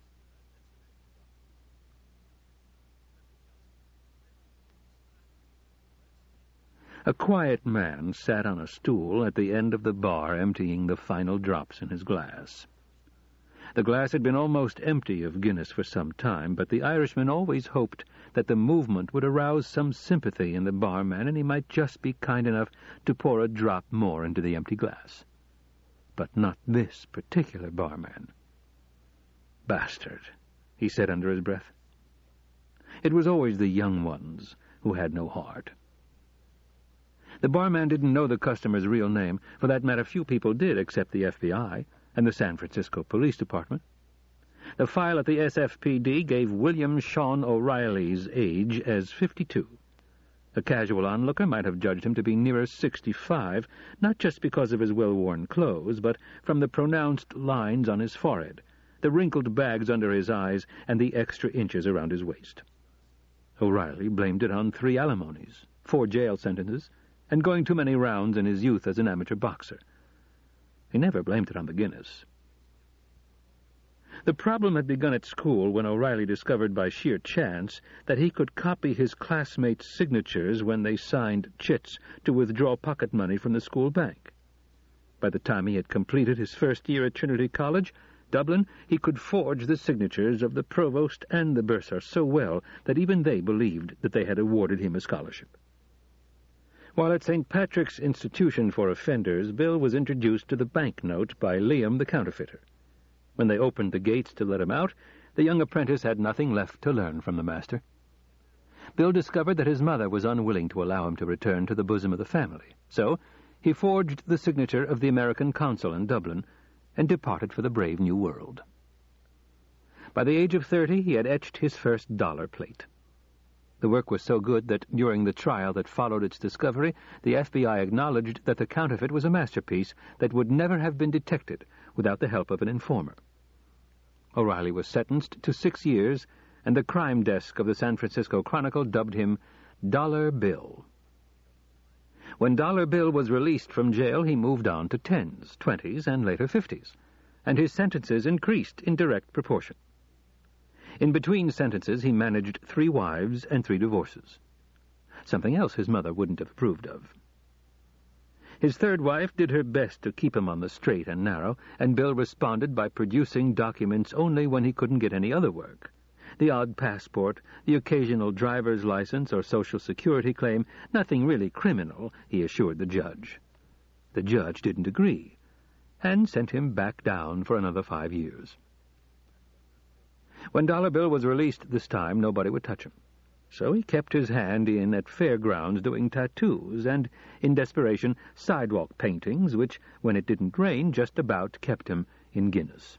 A quiet man sat on a stool at the end of the bar, emptying the final drops in his glass. The glass had been almost empty of Guinness for some time, but the Irishman always hoped that the movement would arouse some sympathy in the barman, and he might just be kind enough to pour a drop more into the empty glass. But not this particular barman. "Bastard," he said under his breath. It was always the young ones who had no heart. The barman didn't know the customer's real name. For that matter, few people did, except the F B I and the San Francisco Police Department. The file at the S F P D gave William Sean O'Reilly's age as fifty-two. A casual onlooker might have judged him to be nearer sixty-five, not just because of his well-worn clothes, but from the pronounced lines on his forehead, the wrinkled bags under his eyes, and the extra inches around his waist. O'Reilly blamed it on three alimonies, four jail sentences, and going too many rounds in his youth as an amateur boxer. He never blamed it on the Guinness. The problem had begun at school when O'Reilly discovered by sheer chance that he could copy his classmates' signatures when they signed chits to withdraw pocket money from the school bank. By the time he had completed his first year at Trinity College, Dublin, he could forge the signatures of the provost and the bursar so well that even they believed that they had awarded him a scholarship. While at Saint Patrick's Institution for Offenders, Bill was introduced to the banknote by Liam the counterfeiter. When they opened the gates to let him out, the young apprentice had nothing left to learn from the master. Bill discovered that his mother was unwilling to allow him to return to the bosom of the family, so he forged the signature of the American consul in Dublin and departed for the brave new world. By the age of thirty, he had etched his first dollar plate. The work was so good that during the trial that followed its discovery, the F B I acknowledged that the counterfeit was a masterpiece that would never have been detected without the help of an informer. O'Reilly was sentenced to six years, and the crime desk of the San Francisco Chronicle dubbed him Dollar Bill. When Dollar Bill was released from jail, he moved on to tens, twenties, and later fifties, and his sentences increased in direct proportion. In between sentences, he managed three wives and three divorces, something else his mother wouldn't have approved of. His third wife did her best to keep him on the straight and narrow, and Bill responded by producing documents only when he couldn't get any other work. The odd passport, the occasional driver's license or Social Security claim, nothing really criminal, he assured the judge. The judge didn't agree, and sent him back down for another five years. When Dollar Bill was released this time, nobody would touch him. So he kept his hand in at fairgrounds doing tattoos and, in desperation, sidewalk paintings, which, when it didn't rain, just about kept him in Guinness.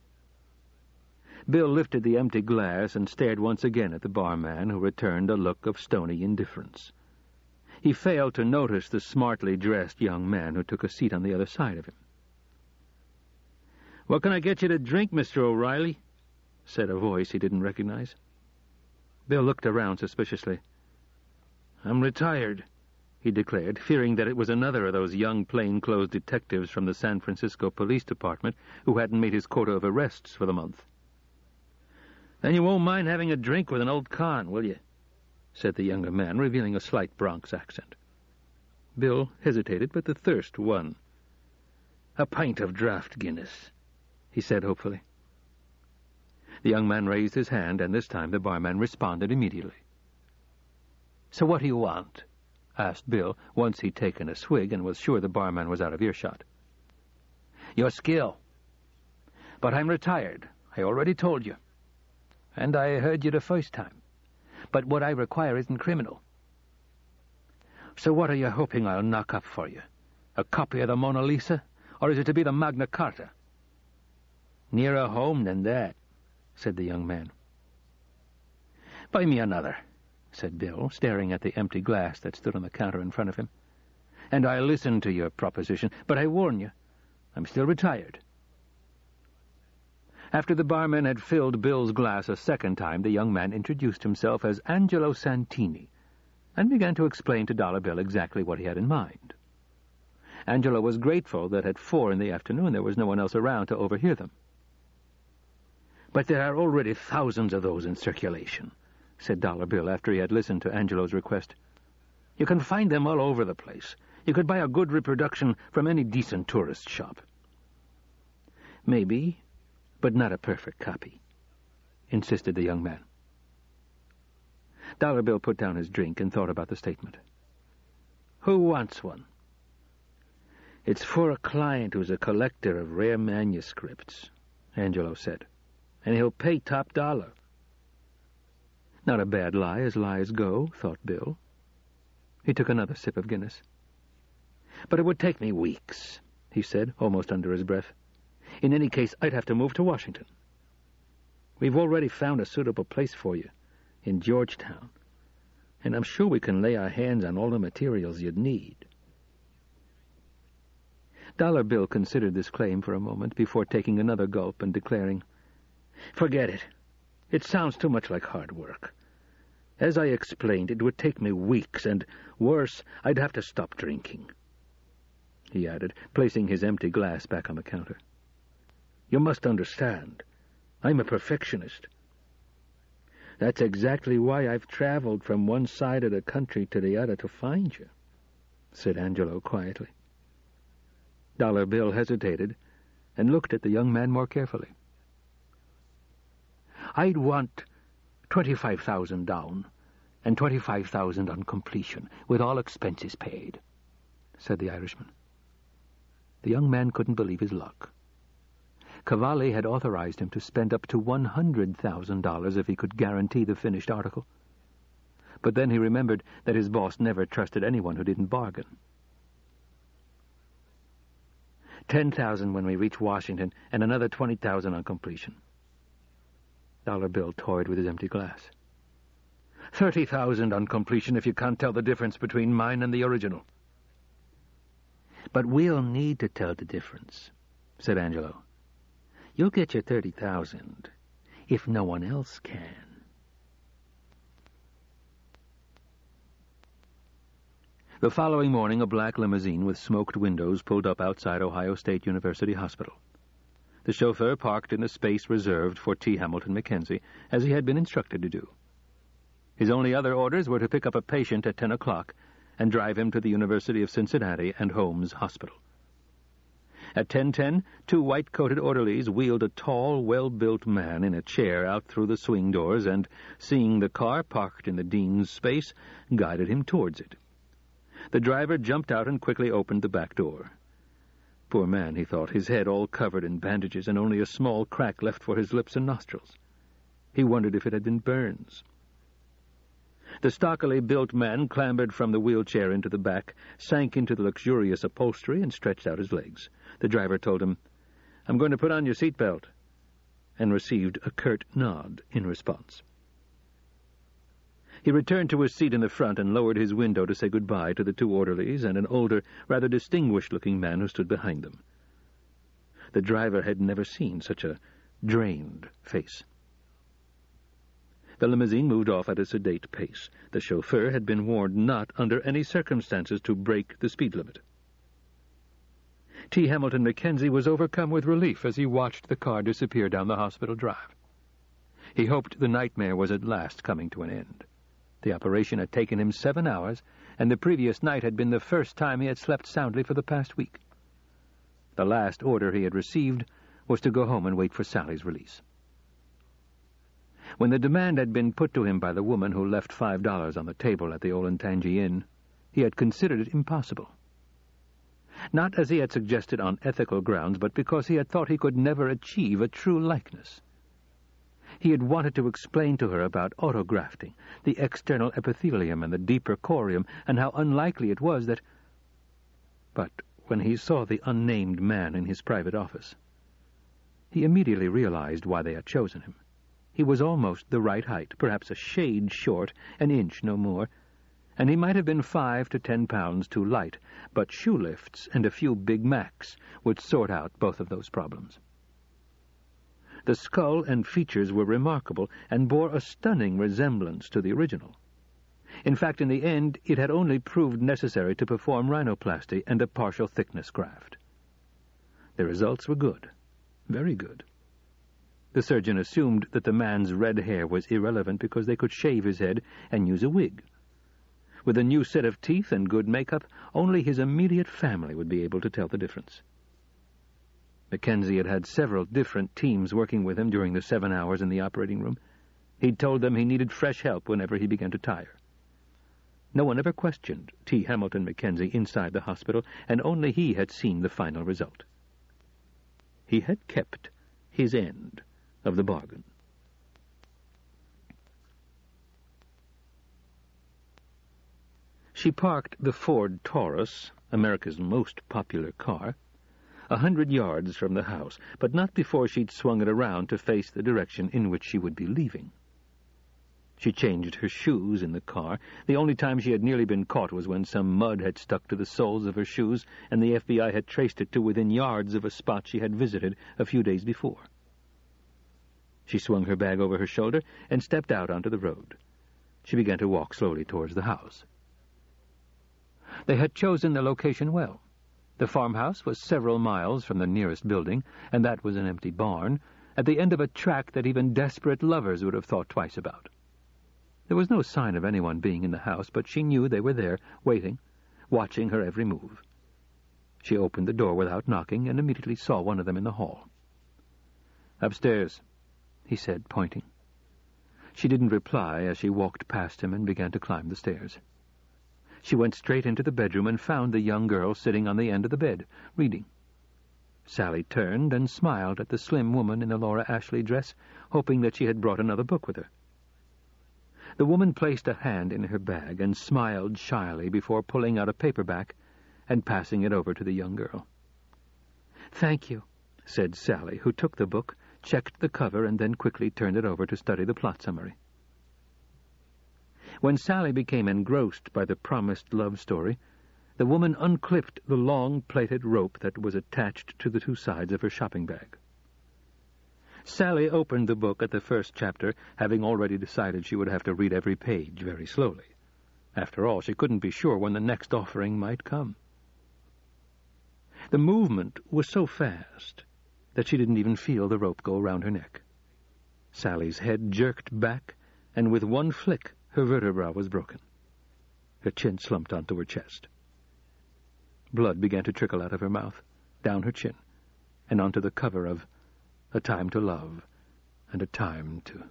Bill lifted the empty glass and stared once again at the barman, who returned a look of stony indifference. He failed to notice the smartly dressed young man who took a seat on the other side of him. "What can I get you to drink, Mister O'Reilly?" said a voice he didn't recognize. Bill looked around suspiciously. "I'm retired," he declared, fearing that it was another of those young plainclothes detectives from the San Francisco Police Department who hadn't made his quota of arrests for the month. "Then you won't mind having a drink with an old con, will you?" said the younger man, revealing a slight Bronx accent. Bill hesitated, but the thirst won. "A pint of draft Guinness," he said hopefully. The young man raised his hand, and this time the barman responded immediately. "So what do you want?" asked Bill, once he'd taken a swig and was sure the barman was out of earshot. "Your skill. But I'm retired, I already told you. And I heard you the first time. But what I require isn't criminal. So what are you hoping I'll knock up for you? A copy of the Mona Lisa? Or is it to be the Magna Carta?" "Nearer home than that," said the young man. "Buy me another," said Bill, staring at the empty glass that stood on the counter in front of him. "And I'll listen to your proposition, but I warn you, I'm still retired." After the barman had filled Bill's glass a second time, the young man introduced himself as Angelo Santini and began to explain to Dollar Bill exactly what he had in mind. Angelo was grateful that at four in the afternoon there was no one else around to overhear them. "But there are already thousands of those in circulation," said Dollar Bill after he had listened to Angelo's request. "You can find them all over the place. You could buy a good reproduction from any decent tourist shop." "Maybe, but not a perfect copy," insisted the young man. Dollar Bill put down his drink and thought about the statement. "Who wants one?" "It's for a client who's a collector of rare manuscripts," Angelo said, "and he'll pay top dollar." Not a bad lie as lies go, thought Bill. He took another sip of Guinness. "But it would take me weeks," he said, almost under his breath. "In any case, I'd have to move to Washington. We've already found a suitable place for you, in Georgetown, and I'm sure we can lay our hands on all the materials you'd need." Dollar Bill considered this claim for a moment before taking another gulp and declaring, "Forget it. It sounds too much like hard work. As I explained, it would take me weeks, and, worse, I'd have to stop drinking," he added, placing his empty glass back on the counter. "You must understand, I'm a perfectionist. That's exactly why I've traveled from one side of the country to the other to find you," said Angelo quietly. Dollar Bill hesitated and looked at the young man more carefully. "I'd want twenty-five thousand down and twenty-five thousand on completion, with all expenses paid," said the Irishman. The young man couldn't believe his luck. Cavalli had authorized him to spend up to one hundred thousand dollars if he could guarantee the finished article. But then he remembered that his boss never trusted anyone who didn't bargain. Ten thousand when we reach Washington, and another twenty thousand on completion." Dollar Bill toyed with his empty glass. Thirty thousand on completion if you can't tell the difference between mine and the original." "But we'll need to tell the difference," said Angelo. "You'll get your thirty thousand, if no one else can." The following morning, a black limousine with smoked windows pulled up outside Ohio State University Hospital. The chauffeur parked in a space reserved for T. Hamilton Mackenzie, as he had been instructed to do. His only other orders were to pick up a patient at ten o'clock and drive him to the University of Cincinnati and Holmes Hospital. At ten ten, two white-coated orderlies wheeled a tall, well-built man in a chair out through the swing doors and, seeing the car parked in the dean's space, guided him towards it. The driver jumped out and quickly opened the back door. Poor man, he thought, his head all covered in bandages and only a small crack left for his lips and nostrils. He wondered if it had been burns. The stockily built man clambered from the wheelchair into the back, sank into the luxurious upholstery, and stretched out his legs. The driver told him, "I'm going to put on your seatbelt," and received a curt nod in response. He returned to his seat in the front and lowered his window to say goodbye to the two orderlies and an older, rather distinguished-looking man who stood behind them. The driver had never seen such a drained face. The limousine moved off at a sedate pace. The chauffeur had been warned not, under any circumstances, to break the speed limit. T. Hamilton Mackenzie was overcome with relief as he watched the car disappear down the hospital drive. He hoped the nightmare was at last coming to an end. The operation had taken him seven hours, and the previous night had been the first time he had slept soundly for the past week. The last order he had received was to go home and wait for Sally's release. When the demand had been put to him by the woman who left five dollars on the table at the Olentangy Inn, he had considered it impossible. Not as he had suggested on ethical grounds, but because he had thought he could never achieve a true likeness. He had wanted to explain to her about autografting, the external epithelium and the deeper corium, and how unlikely it was that... But when he saw the unnamed man in his private office, he immediately realized why they had chosen him. He was almost the right height, perhaps a shade short, an inch no more, and he might have been five to ten pounds too light, but shoe lifts and a few Big Macs would sort out both of those problems. The skull and features were remarkable and bore a stunning resemblance to the original. In fact, in the end, it had only proved necessary to perform rhinoplasty and a partial thickness graft. The results were good, very good. The surgeon assumed that the man's red hair was irrelevant because they could shave his head and use a wig. With a new set of teeth and good makeup, only his immediate family would be able to tell the difference. Mackenzie had had several different teams working with him during the seven hours in the operating room. He'd told them he needed fresh help whenever he began to tire. No one ever questioned T. Hamilton Mackenzie inside the hospital, and only he had seen the final result. He had kept his end of the bargain. She parked the Ford Taurus, America's most popular car, a hundred yards from the house, but not before she'd swung it around to face the direction in which she would be leaving. She changed her shoes in the car. The only time she had nearly been caught was when some mud had stuck to the soles of her shoes, and the F B I had traced it to within yards of a spot she had visited a few days before. She swung her bag over her shoulder and stepped out onto the road. She began to walk slowly towards the house. They had chosen the location well. The farmhouse was several miles from the nearest building, and that was an empty barn, at the end of a track that even desperate lovers would have thought twice about. There was no sign of anyone being in the house, but she knew they were there, waiting, watching her every move. She opened the door without knocking and immediately saw one of them in the hall. "Upstairs," he said, pointing. She didn't reply as she walked past him and began to climb the stairs. She went straight into the bedroom and found the young girl sitting on the end of the bed, reading. Sally turned and smiled at the slim woman in the Laura Ashley dress, hoping that she had brought another book with her. The woman placed a hand in her bag and smiled shyly before pulling out a paperback and passing it over to the young girl. "Thank you," said Sally, who took the book, checked the cover, and then quickly turned it over to study the plot summary. When Sally became engrossed by the promised love story, the woman unclipped the long plaited rope that was attached to the two sides of her shopping bag. Sally opened the book at the first chapter, having already decided she would have to read every page very slowly. After all, she couldn't be sure when the next offering might come. The movement was so fast that she didn't even feel the rope go around her neck. Sally's head jerked back, and with one flick, her vertebra was broken. Her chin slumped onto her chest. Blood began to trickle out of her mouth, down her chin, and onto the cover of A Time to Love and a Time to...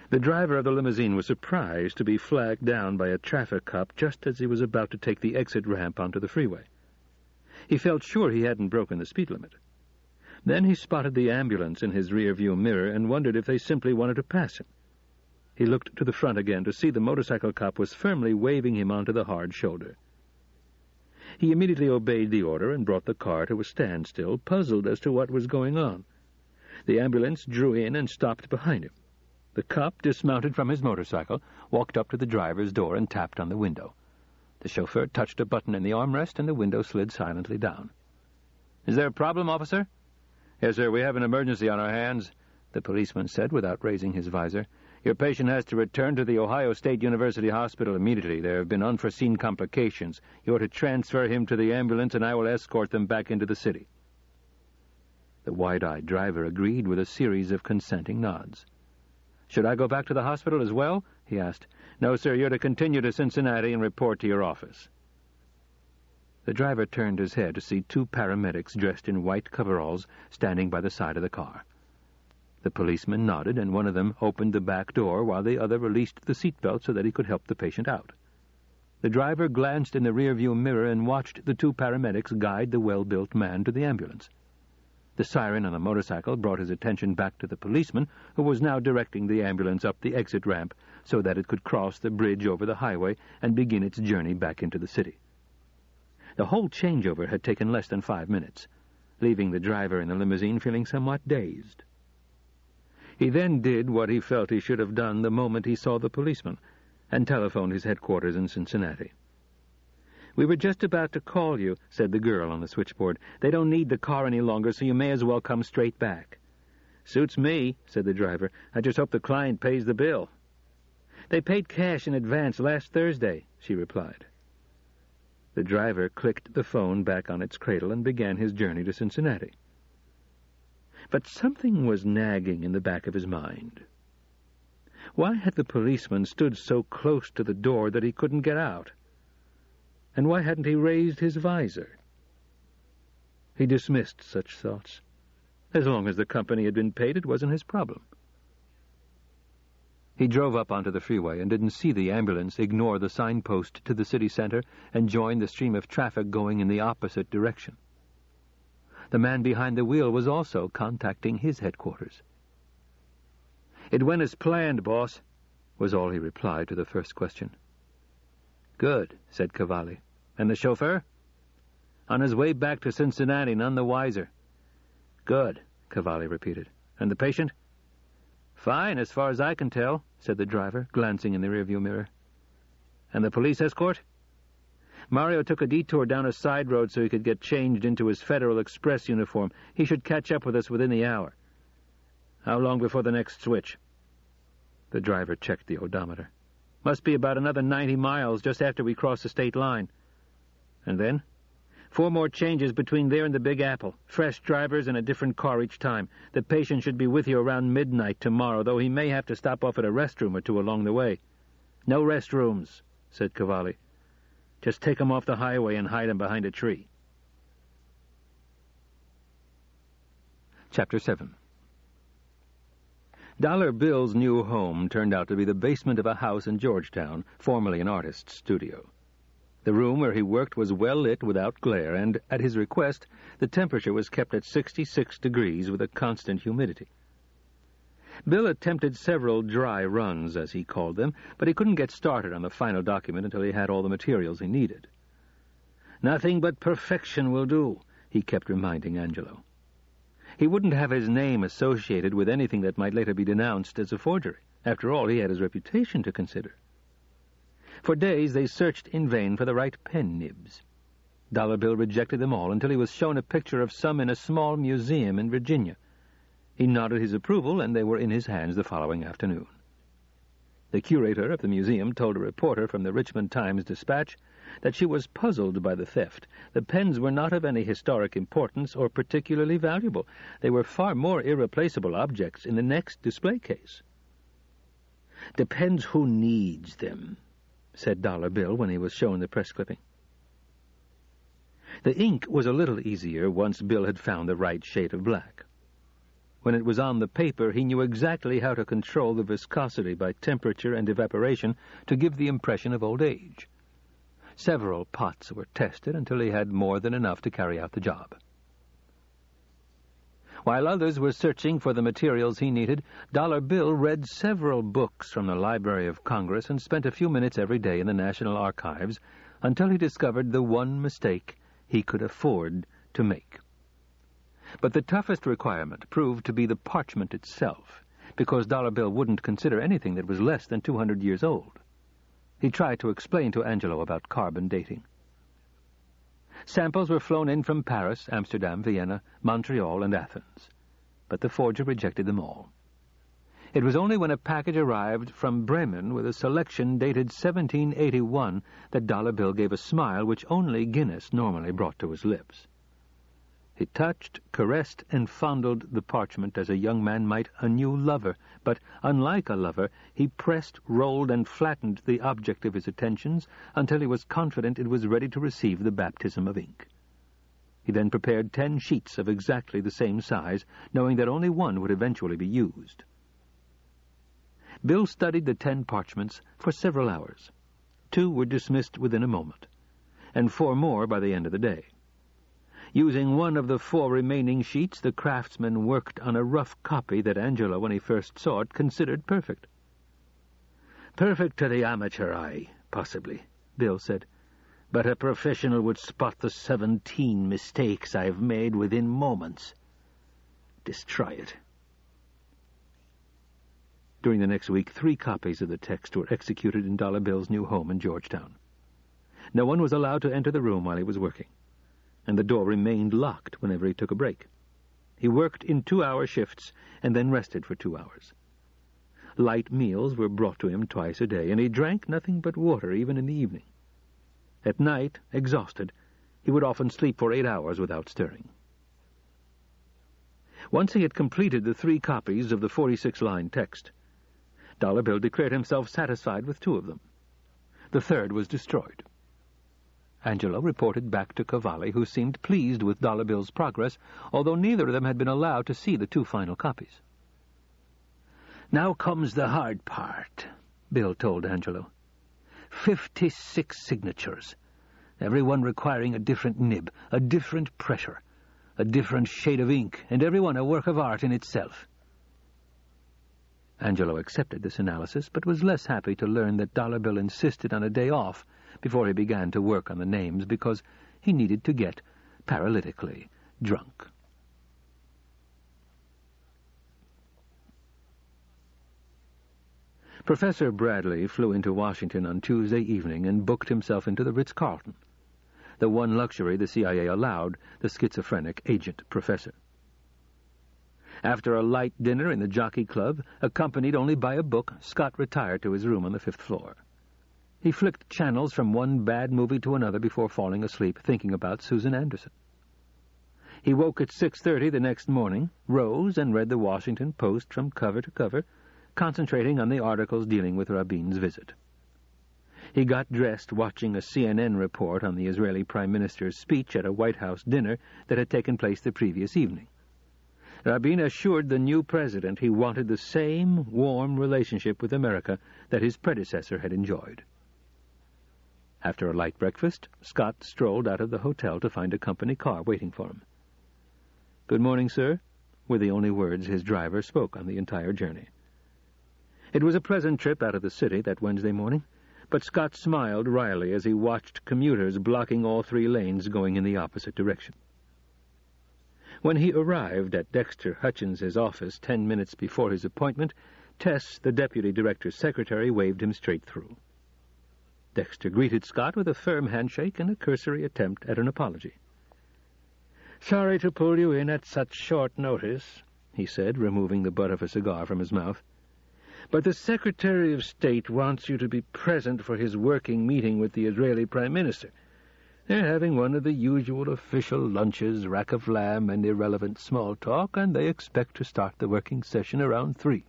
The driver of the limousine was surprised to be flagged down by a traffic cop just as he was about to take the exit ramp onto the freeway. He felt sure he hadn't broken the speed limit. Then he spotted the ambulance in his rear-view mirror and wondered if they simply wanted to pass him. He looked to the front again to see the motorcycle cop was firmly waving him onto the hard shoulder. He immediately obeyed the order and brought the car to a standstill, puzzled as to what was going on. The ambulance drew in and stopped behind him. The cop dismounted from his motorcycle, walked up to the driver's door and tapped on the window. The chauffeur touched a button in the armrest and the window slid silently down. "Is there a problem, officer?" "Yes, sir, we have an emergency on our hands," the policeman said without raising his visor. "Your patient has to return to the Ohio State University Hospital immediately. There have been unforeseen complications. You are to transfer him to the ambulance and I will escort them back into the city." The wide-eyed driver agreed with a series of consenting nods. "Should I go back to the hospital as well?" he asked. "No, sir, you're to continue to Cincinnati and report to your office." The driver turned his head to see two paramedics dressed in white coveralls standing by the side of the car. The policeman nodded, and one of them opened the back door while the other released the seatbelt so that he could help the patient out. The driver glanced in the rear-view mirror and watched the two paramedics guide the well-built man to the ambulance. The siren on the motorcycle brought his attention back to the policeman, who was now directing the ambulance up the exit ramp so that it could cross the bridge over the highway and begin its journey back into the city. The whole changeover had taken less than five minutes, leaving the driver in the limousine feeling somewhat dazed. He then did what he felt he should have done the moment he saw the policeman, and telephoned his headquarters in Cincinnati. "We were just about to call you," said the girl on the switchboard. "They don't need the car any longer, so you may as well come straight back." "Suits me," said the driver. "I just hope the client pays the bill." "They paid cash in advance last Thursday," she replied. The driver clicked the phone back on its cradle and began his journey to Cincinnati. But something was nagging in the back of his mind. Why had the policeman stood so close to the door that he couldn't get out? And why hadn't he raised his visor? He dismissed such thoughts. As long as the company had been paid, it wasn't his problem. He drove up onto the freeway and didn't see the ambulance ignore the signpost to the city center and join the stream of traffic going in the opposite direction. The man behind the wheel was also contacting his headquarters. "It went as planned, boss," was all he replied to the first question. "Good," said Cavalli. "And the chauffeur?" "On his way back to Cincinnati, none the wiser." "Good," Cavalli repeated. "And the patient?" "Fine, as far as I can tell," said the driver, glancing in the rearview mirror. "And the police escort?" "Mario took a detour down a side road so he could get changed into his Federal Express uniform. He should catch up with us within the hour." "How long before the next switch?" The driver checked the odometer. "Must be about another ninety miles just after we cross the state line." "And then?" "Four more changes between there and the Big Apple. Fresh drivers and a different car each time. The patient should be with you around midnight tomorrow, though he may have to stop off at a restroom or two along the way." "No restrooms," said Cavalli. "Just take him off the highway and hide him behind a tree." Chapter seven. Dollar Bill's new home turned out to be the basement of a house in Georgetown, formerly an artist's studio. The room where he worked was well lit without glare, and, at his request, the temperature was kept at sixty-six degrees with a constant humidity. Bill attempted several dry runs, as he called them, but he couldn't get started on the final document until he had all the materials he needed. "Nothing but perfection will do," he kept reminding Angelo. He wouldn't have his name associated with anything that might later be denounced as a forgery. After all, he had his reputation to consider. For days they searched in vain for the right pen nibs. Dollar Bill rejected them all until he was shown a picture of some in a small museum in Virginia. He nodded his approval, and they were in his hands the following afternoon. The curator of the museum told a reporter from the Richmond Times-Dispatch that she was puzzled by the theft. The pens were not of any historic importance or particularly valuable. They were far more irreplaceable objects in the next display case. "Depends who needs them," said Dollar Bill when he was shown the press clipping. The ink was a little easier once Bill had found the right shade of black. When it was on the paper, he knew exactly how to control the viscosity by temperature and evaporation to give the impression of old age. Several pots were tested until he had more than enough to carry out the job. While others were searching for the materials he needed, Dollar Bill read several books from the Library of Congress and spent a few minutes every day in the National Archives until he discovered the one mistake he could afford to make. But the toughest requirement proved to be the parchment itself, because Dollar Bill wouldn't consider anything that was less than two hundred years old. He tried to explain to Angelo about carbon dating. Samples were flown in from Paris, Amsterdam, Vienna, Montreal, and Athens, but the forger rejected them all. It was only when a package arrived from Bremen with a selection dated seventeen eighty-one that Dollar Bill gave a smile which only Guinness normally brought to his lips. He touched, caressed, and fondled the parchment as a young man might a new lover, but, unlike a lover, he pressed, rolled, and flattened the object of his attentions until he was confident it was ready to receive the baptism of ink. He then prepared ten sheets of exactly the same size, knowing that only one would eventually be used. Bill studied the ten parchments for several hours. Two were dismissed within a moment, and four more by the end of the day. Using one of the four remaining sheets, the craftsman worked on a rough copy that Angelo, when he first saw it, considered perfect. "Perfect to the amateur eye, possibly," Bill said, "but a professional would spot the seventeen mistakes I've made within moments. Destroy it." During the next week, three copies of the text were executed in Dollar Bill's new home in Georgetown. No one was allowed to enter the room while he was working, and the door remained locked whenever he took a break. He worked in two-hour shifts and then rested for two hours. Light meals were brought to him twice a day, and he drank nothing but water even in the evening. At night, exhausted, he would often sleep for eight hours without stirring. Once he had completed the three copies of the forty-six line text, Dollar Bill declared himself satisfied with two of them. The third was destroyed. Angelo reported back to Cavalli, who seemed pleased with Dollar Bill's progress, although neither of them had been allowed to see the two final copies. "Now comes the hard part," Bill told Angelo. Fifty-six signatures, every one requiring a different nib, a different pressure, a different shade of ink, and every one a work of art in itself. Angelo accepted this analysis, but was less happy to learn that Dollar Bill insisted on a day off before he began to work on the names, because he needed to get paralytically drunk. Professor Bradley flew into Washington on Tuesday evening and booked himself into the Ritz-Carlton, the one luxury the C I A allowed the schizophrenic agent professor. After a light dinner in the Jockey Club, accompanied only by a book, Scott retired to his room on the fifth floor. He flicked channels from one bad movie to another before falling asleep, thinking about Susan Anderson. He woke at six thirty the next morning, rose, and read the Washington Post from cover to cover, concentrating on the articles dealing with Rabin's visit. He got dressed watching a C N N report on the Israeli Prime Minister's speech at a White House dinner that had taken place the previous evening. Rabin assured the new president he wanted the same warm relationship with America that his predecessor had enjoyed. After a light breakfast, Scott strolled out of the hotel to find a company car waiting for him. "Good morning, sir," were the only words his driver spoke on the entire journey. It was a pleasant trip out of the city that Wednesday morning, but Scott smiled wryly as he watched commuters blocking all three lanes going in the opposite direction. When he arrived at Dexter Hutchins's office ten minutes before his appointment, Tess, the deputy director's secretary, waved him straight through. Dexter greeted Scott with a firm handshake and a cursory attempt at an apology. "Sorry to pull you in at such short notice," he said, removing the butt of a cigar from his mouth. "But the Secretary of State wants you to be present for his working meeting with the Israeli Prime Minister. They're having one of the usual official lunches, rack of lamb, and irrelevant small talk, and they expect to start the working session around three."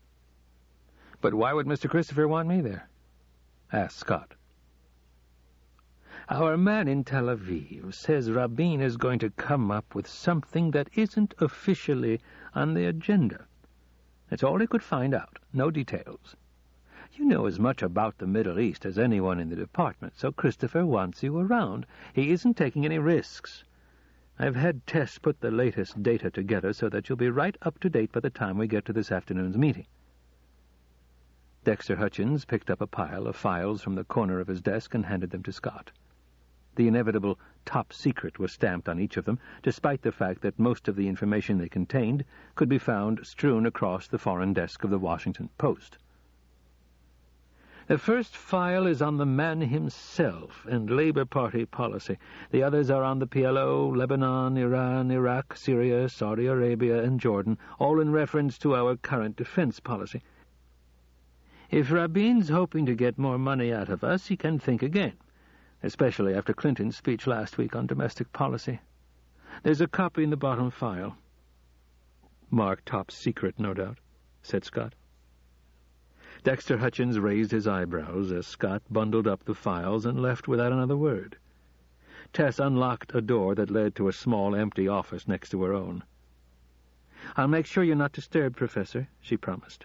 "But why would Mister Christopher want me there?" asked Scott. Our man in Tel Aviv says Rabin is going to come up with something that isn't officially on the agenda. That's all he could find out, no details. You know as much about the Middle East as anyone in the department, so Christopher wants you around. He isn't taking any risks. I've had Tess put the latest data together so that you'll be right up to date by the time we get to this afternoon's meeting. Dexter Hutchins picked up a pile of files from the corner of his desk and handed them to Scott. The inevitable top secret was stamped on each of them, despite the fact that most of the information they contained could be found strewn across the foreign desk of the Washington Post. The first file is on the man himself and Labour Party policy. The others are on the P L O, Lebanon, Iran, Iraq, Syria, Saudi Arabia, and Jordan, all in reference to our current defense policy. If Rabin's hoping to get more money out of us, he can think again, especially after Clinton's speech last week on domestic policy. There's a copy in the bottom file. Marked top secret, no doubt, said Scott. Dexter Hutchins raised his eyebrows as Scott bundled up the files and left without another word. Tess unlocked a door that led to a small empty office next to her own. "I'll make sure you're not disturbed, Professor," she promised.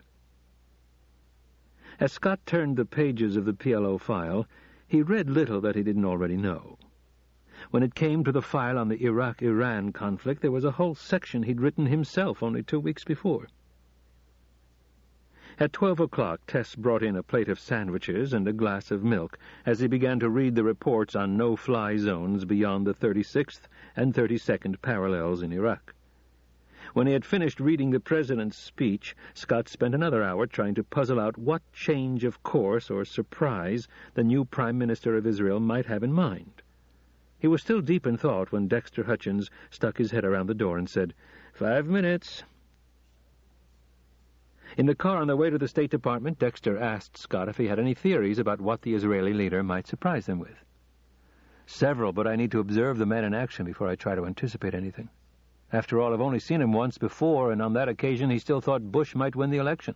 As Scott turned the pages of the P L O file, he read little that he didn't already know. When it came to the file on the Iraq-Iran conflict, there was a whole section he'd written himself only two weeks before. At twelve o'clock, Tess brought in a plate of sandwiches and a glass of milk as he began to read the reports on no-fly zones beyond the thirty-sixth and thirty-second parallels in Iraq. When he had finished reading the President's speech, Scott spent another hour trying to puzzle out what change of course or surprise the new Prime Minister of Israel might have in mind. He was still deep in thought when Dexter Hutchins stuck his head around the door and said, "Five minutes." In the car on the way to the State Department, Dexter asked Scott if he had any theories about what the Israeli leader might surprise them with. "Several, but I need to observe the man in action before I try to anticipate anything. After all, I've only seen him once before, and on that occasion he still thought Bush might win the election."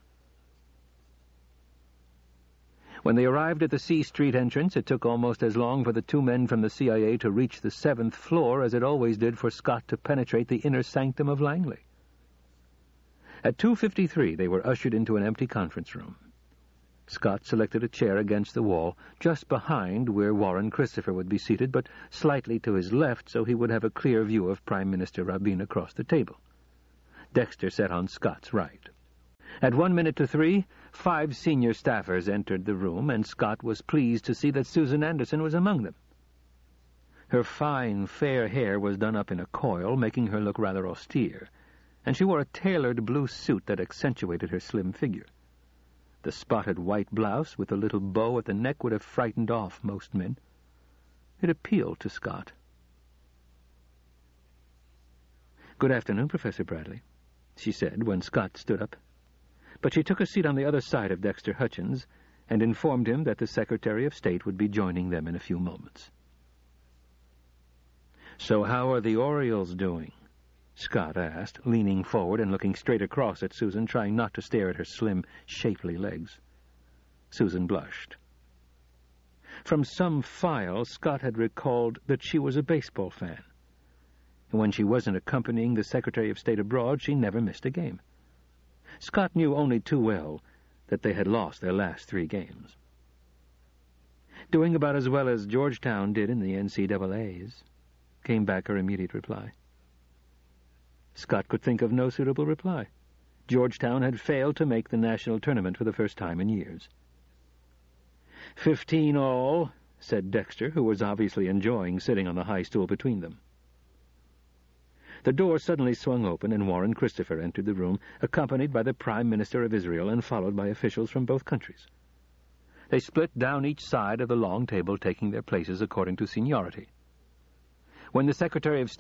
When they arrived at the C Street entrance, it took almost as long for the two men from the C I A to reach the seventh floor as it always did for Scott to penetrate the inner sanctum of Langley. At two fifty-three, they were ushered into an empty conference room. Scott selected a chair against the wall, just behind where Warren Christopher would be seated, but slightly to his left so he would have a clear view of Prime Minister Rabin across the table. Dexter sat on Scott's right. At one minute to three, five senior staffers entered the room, and Scott was pleased to see that Susan Anderson was among them. Her fine, fair hair was done up in a coil, making her look rather austere, and she wore a tailored blue suit that accentuated her slim figure. The spotted white blouse with the little bow at the neck would have frightened off most men. It appealed to Scott. "Good afternoon, Professor Bradley," she said when Scott stood up. But she took a seat on the other side of Dexter Hutchins and informed him that the Secretary of State would be joining them in a few moments. "So how are the Orioles doing?" Scott asked, leaning forward and looking straight across at Susan, trying not to stare at her slim, shapely legs. Susan blushed. From some file, Scott had recalled that she was a baseball fan, and when she wasn't accompanying the Secretary of State abroad, she never missed a game. Scott knew only too well that they had lost their last three games. "Doing about as well as Georgetown did in the N C double A's, came back her immediate reply. Scott could think of no suitable reply. Georgetown had failed to make the national tournament for the first time in years. Fifteen all, said Dexter, who was obviously enjoying sitting on the high stool between them. The door suddenly swung open, and Warren Christopher entered the room, accompanied by the Prime Minister of Israel and followed by officials from both countries. They split down each side of the long table, taking their places according to seniority. When the Secretary of State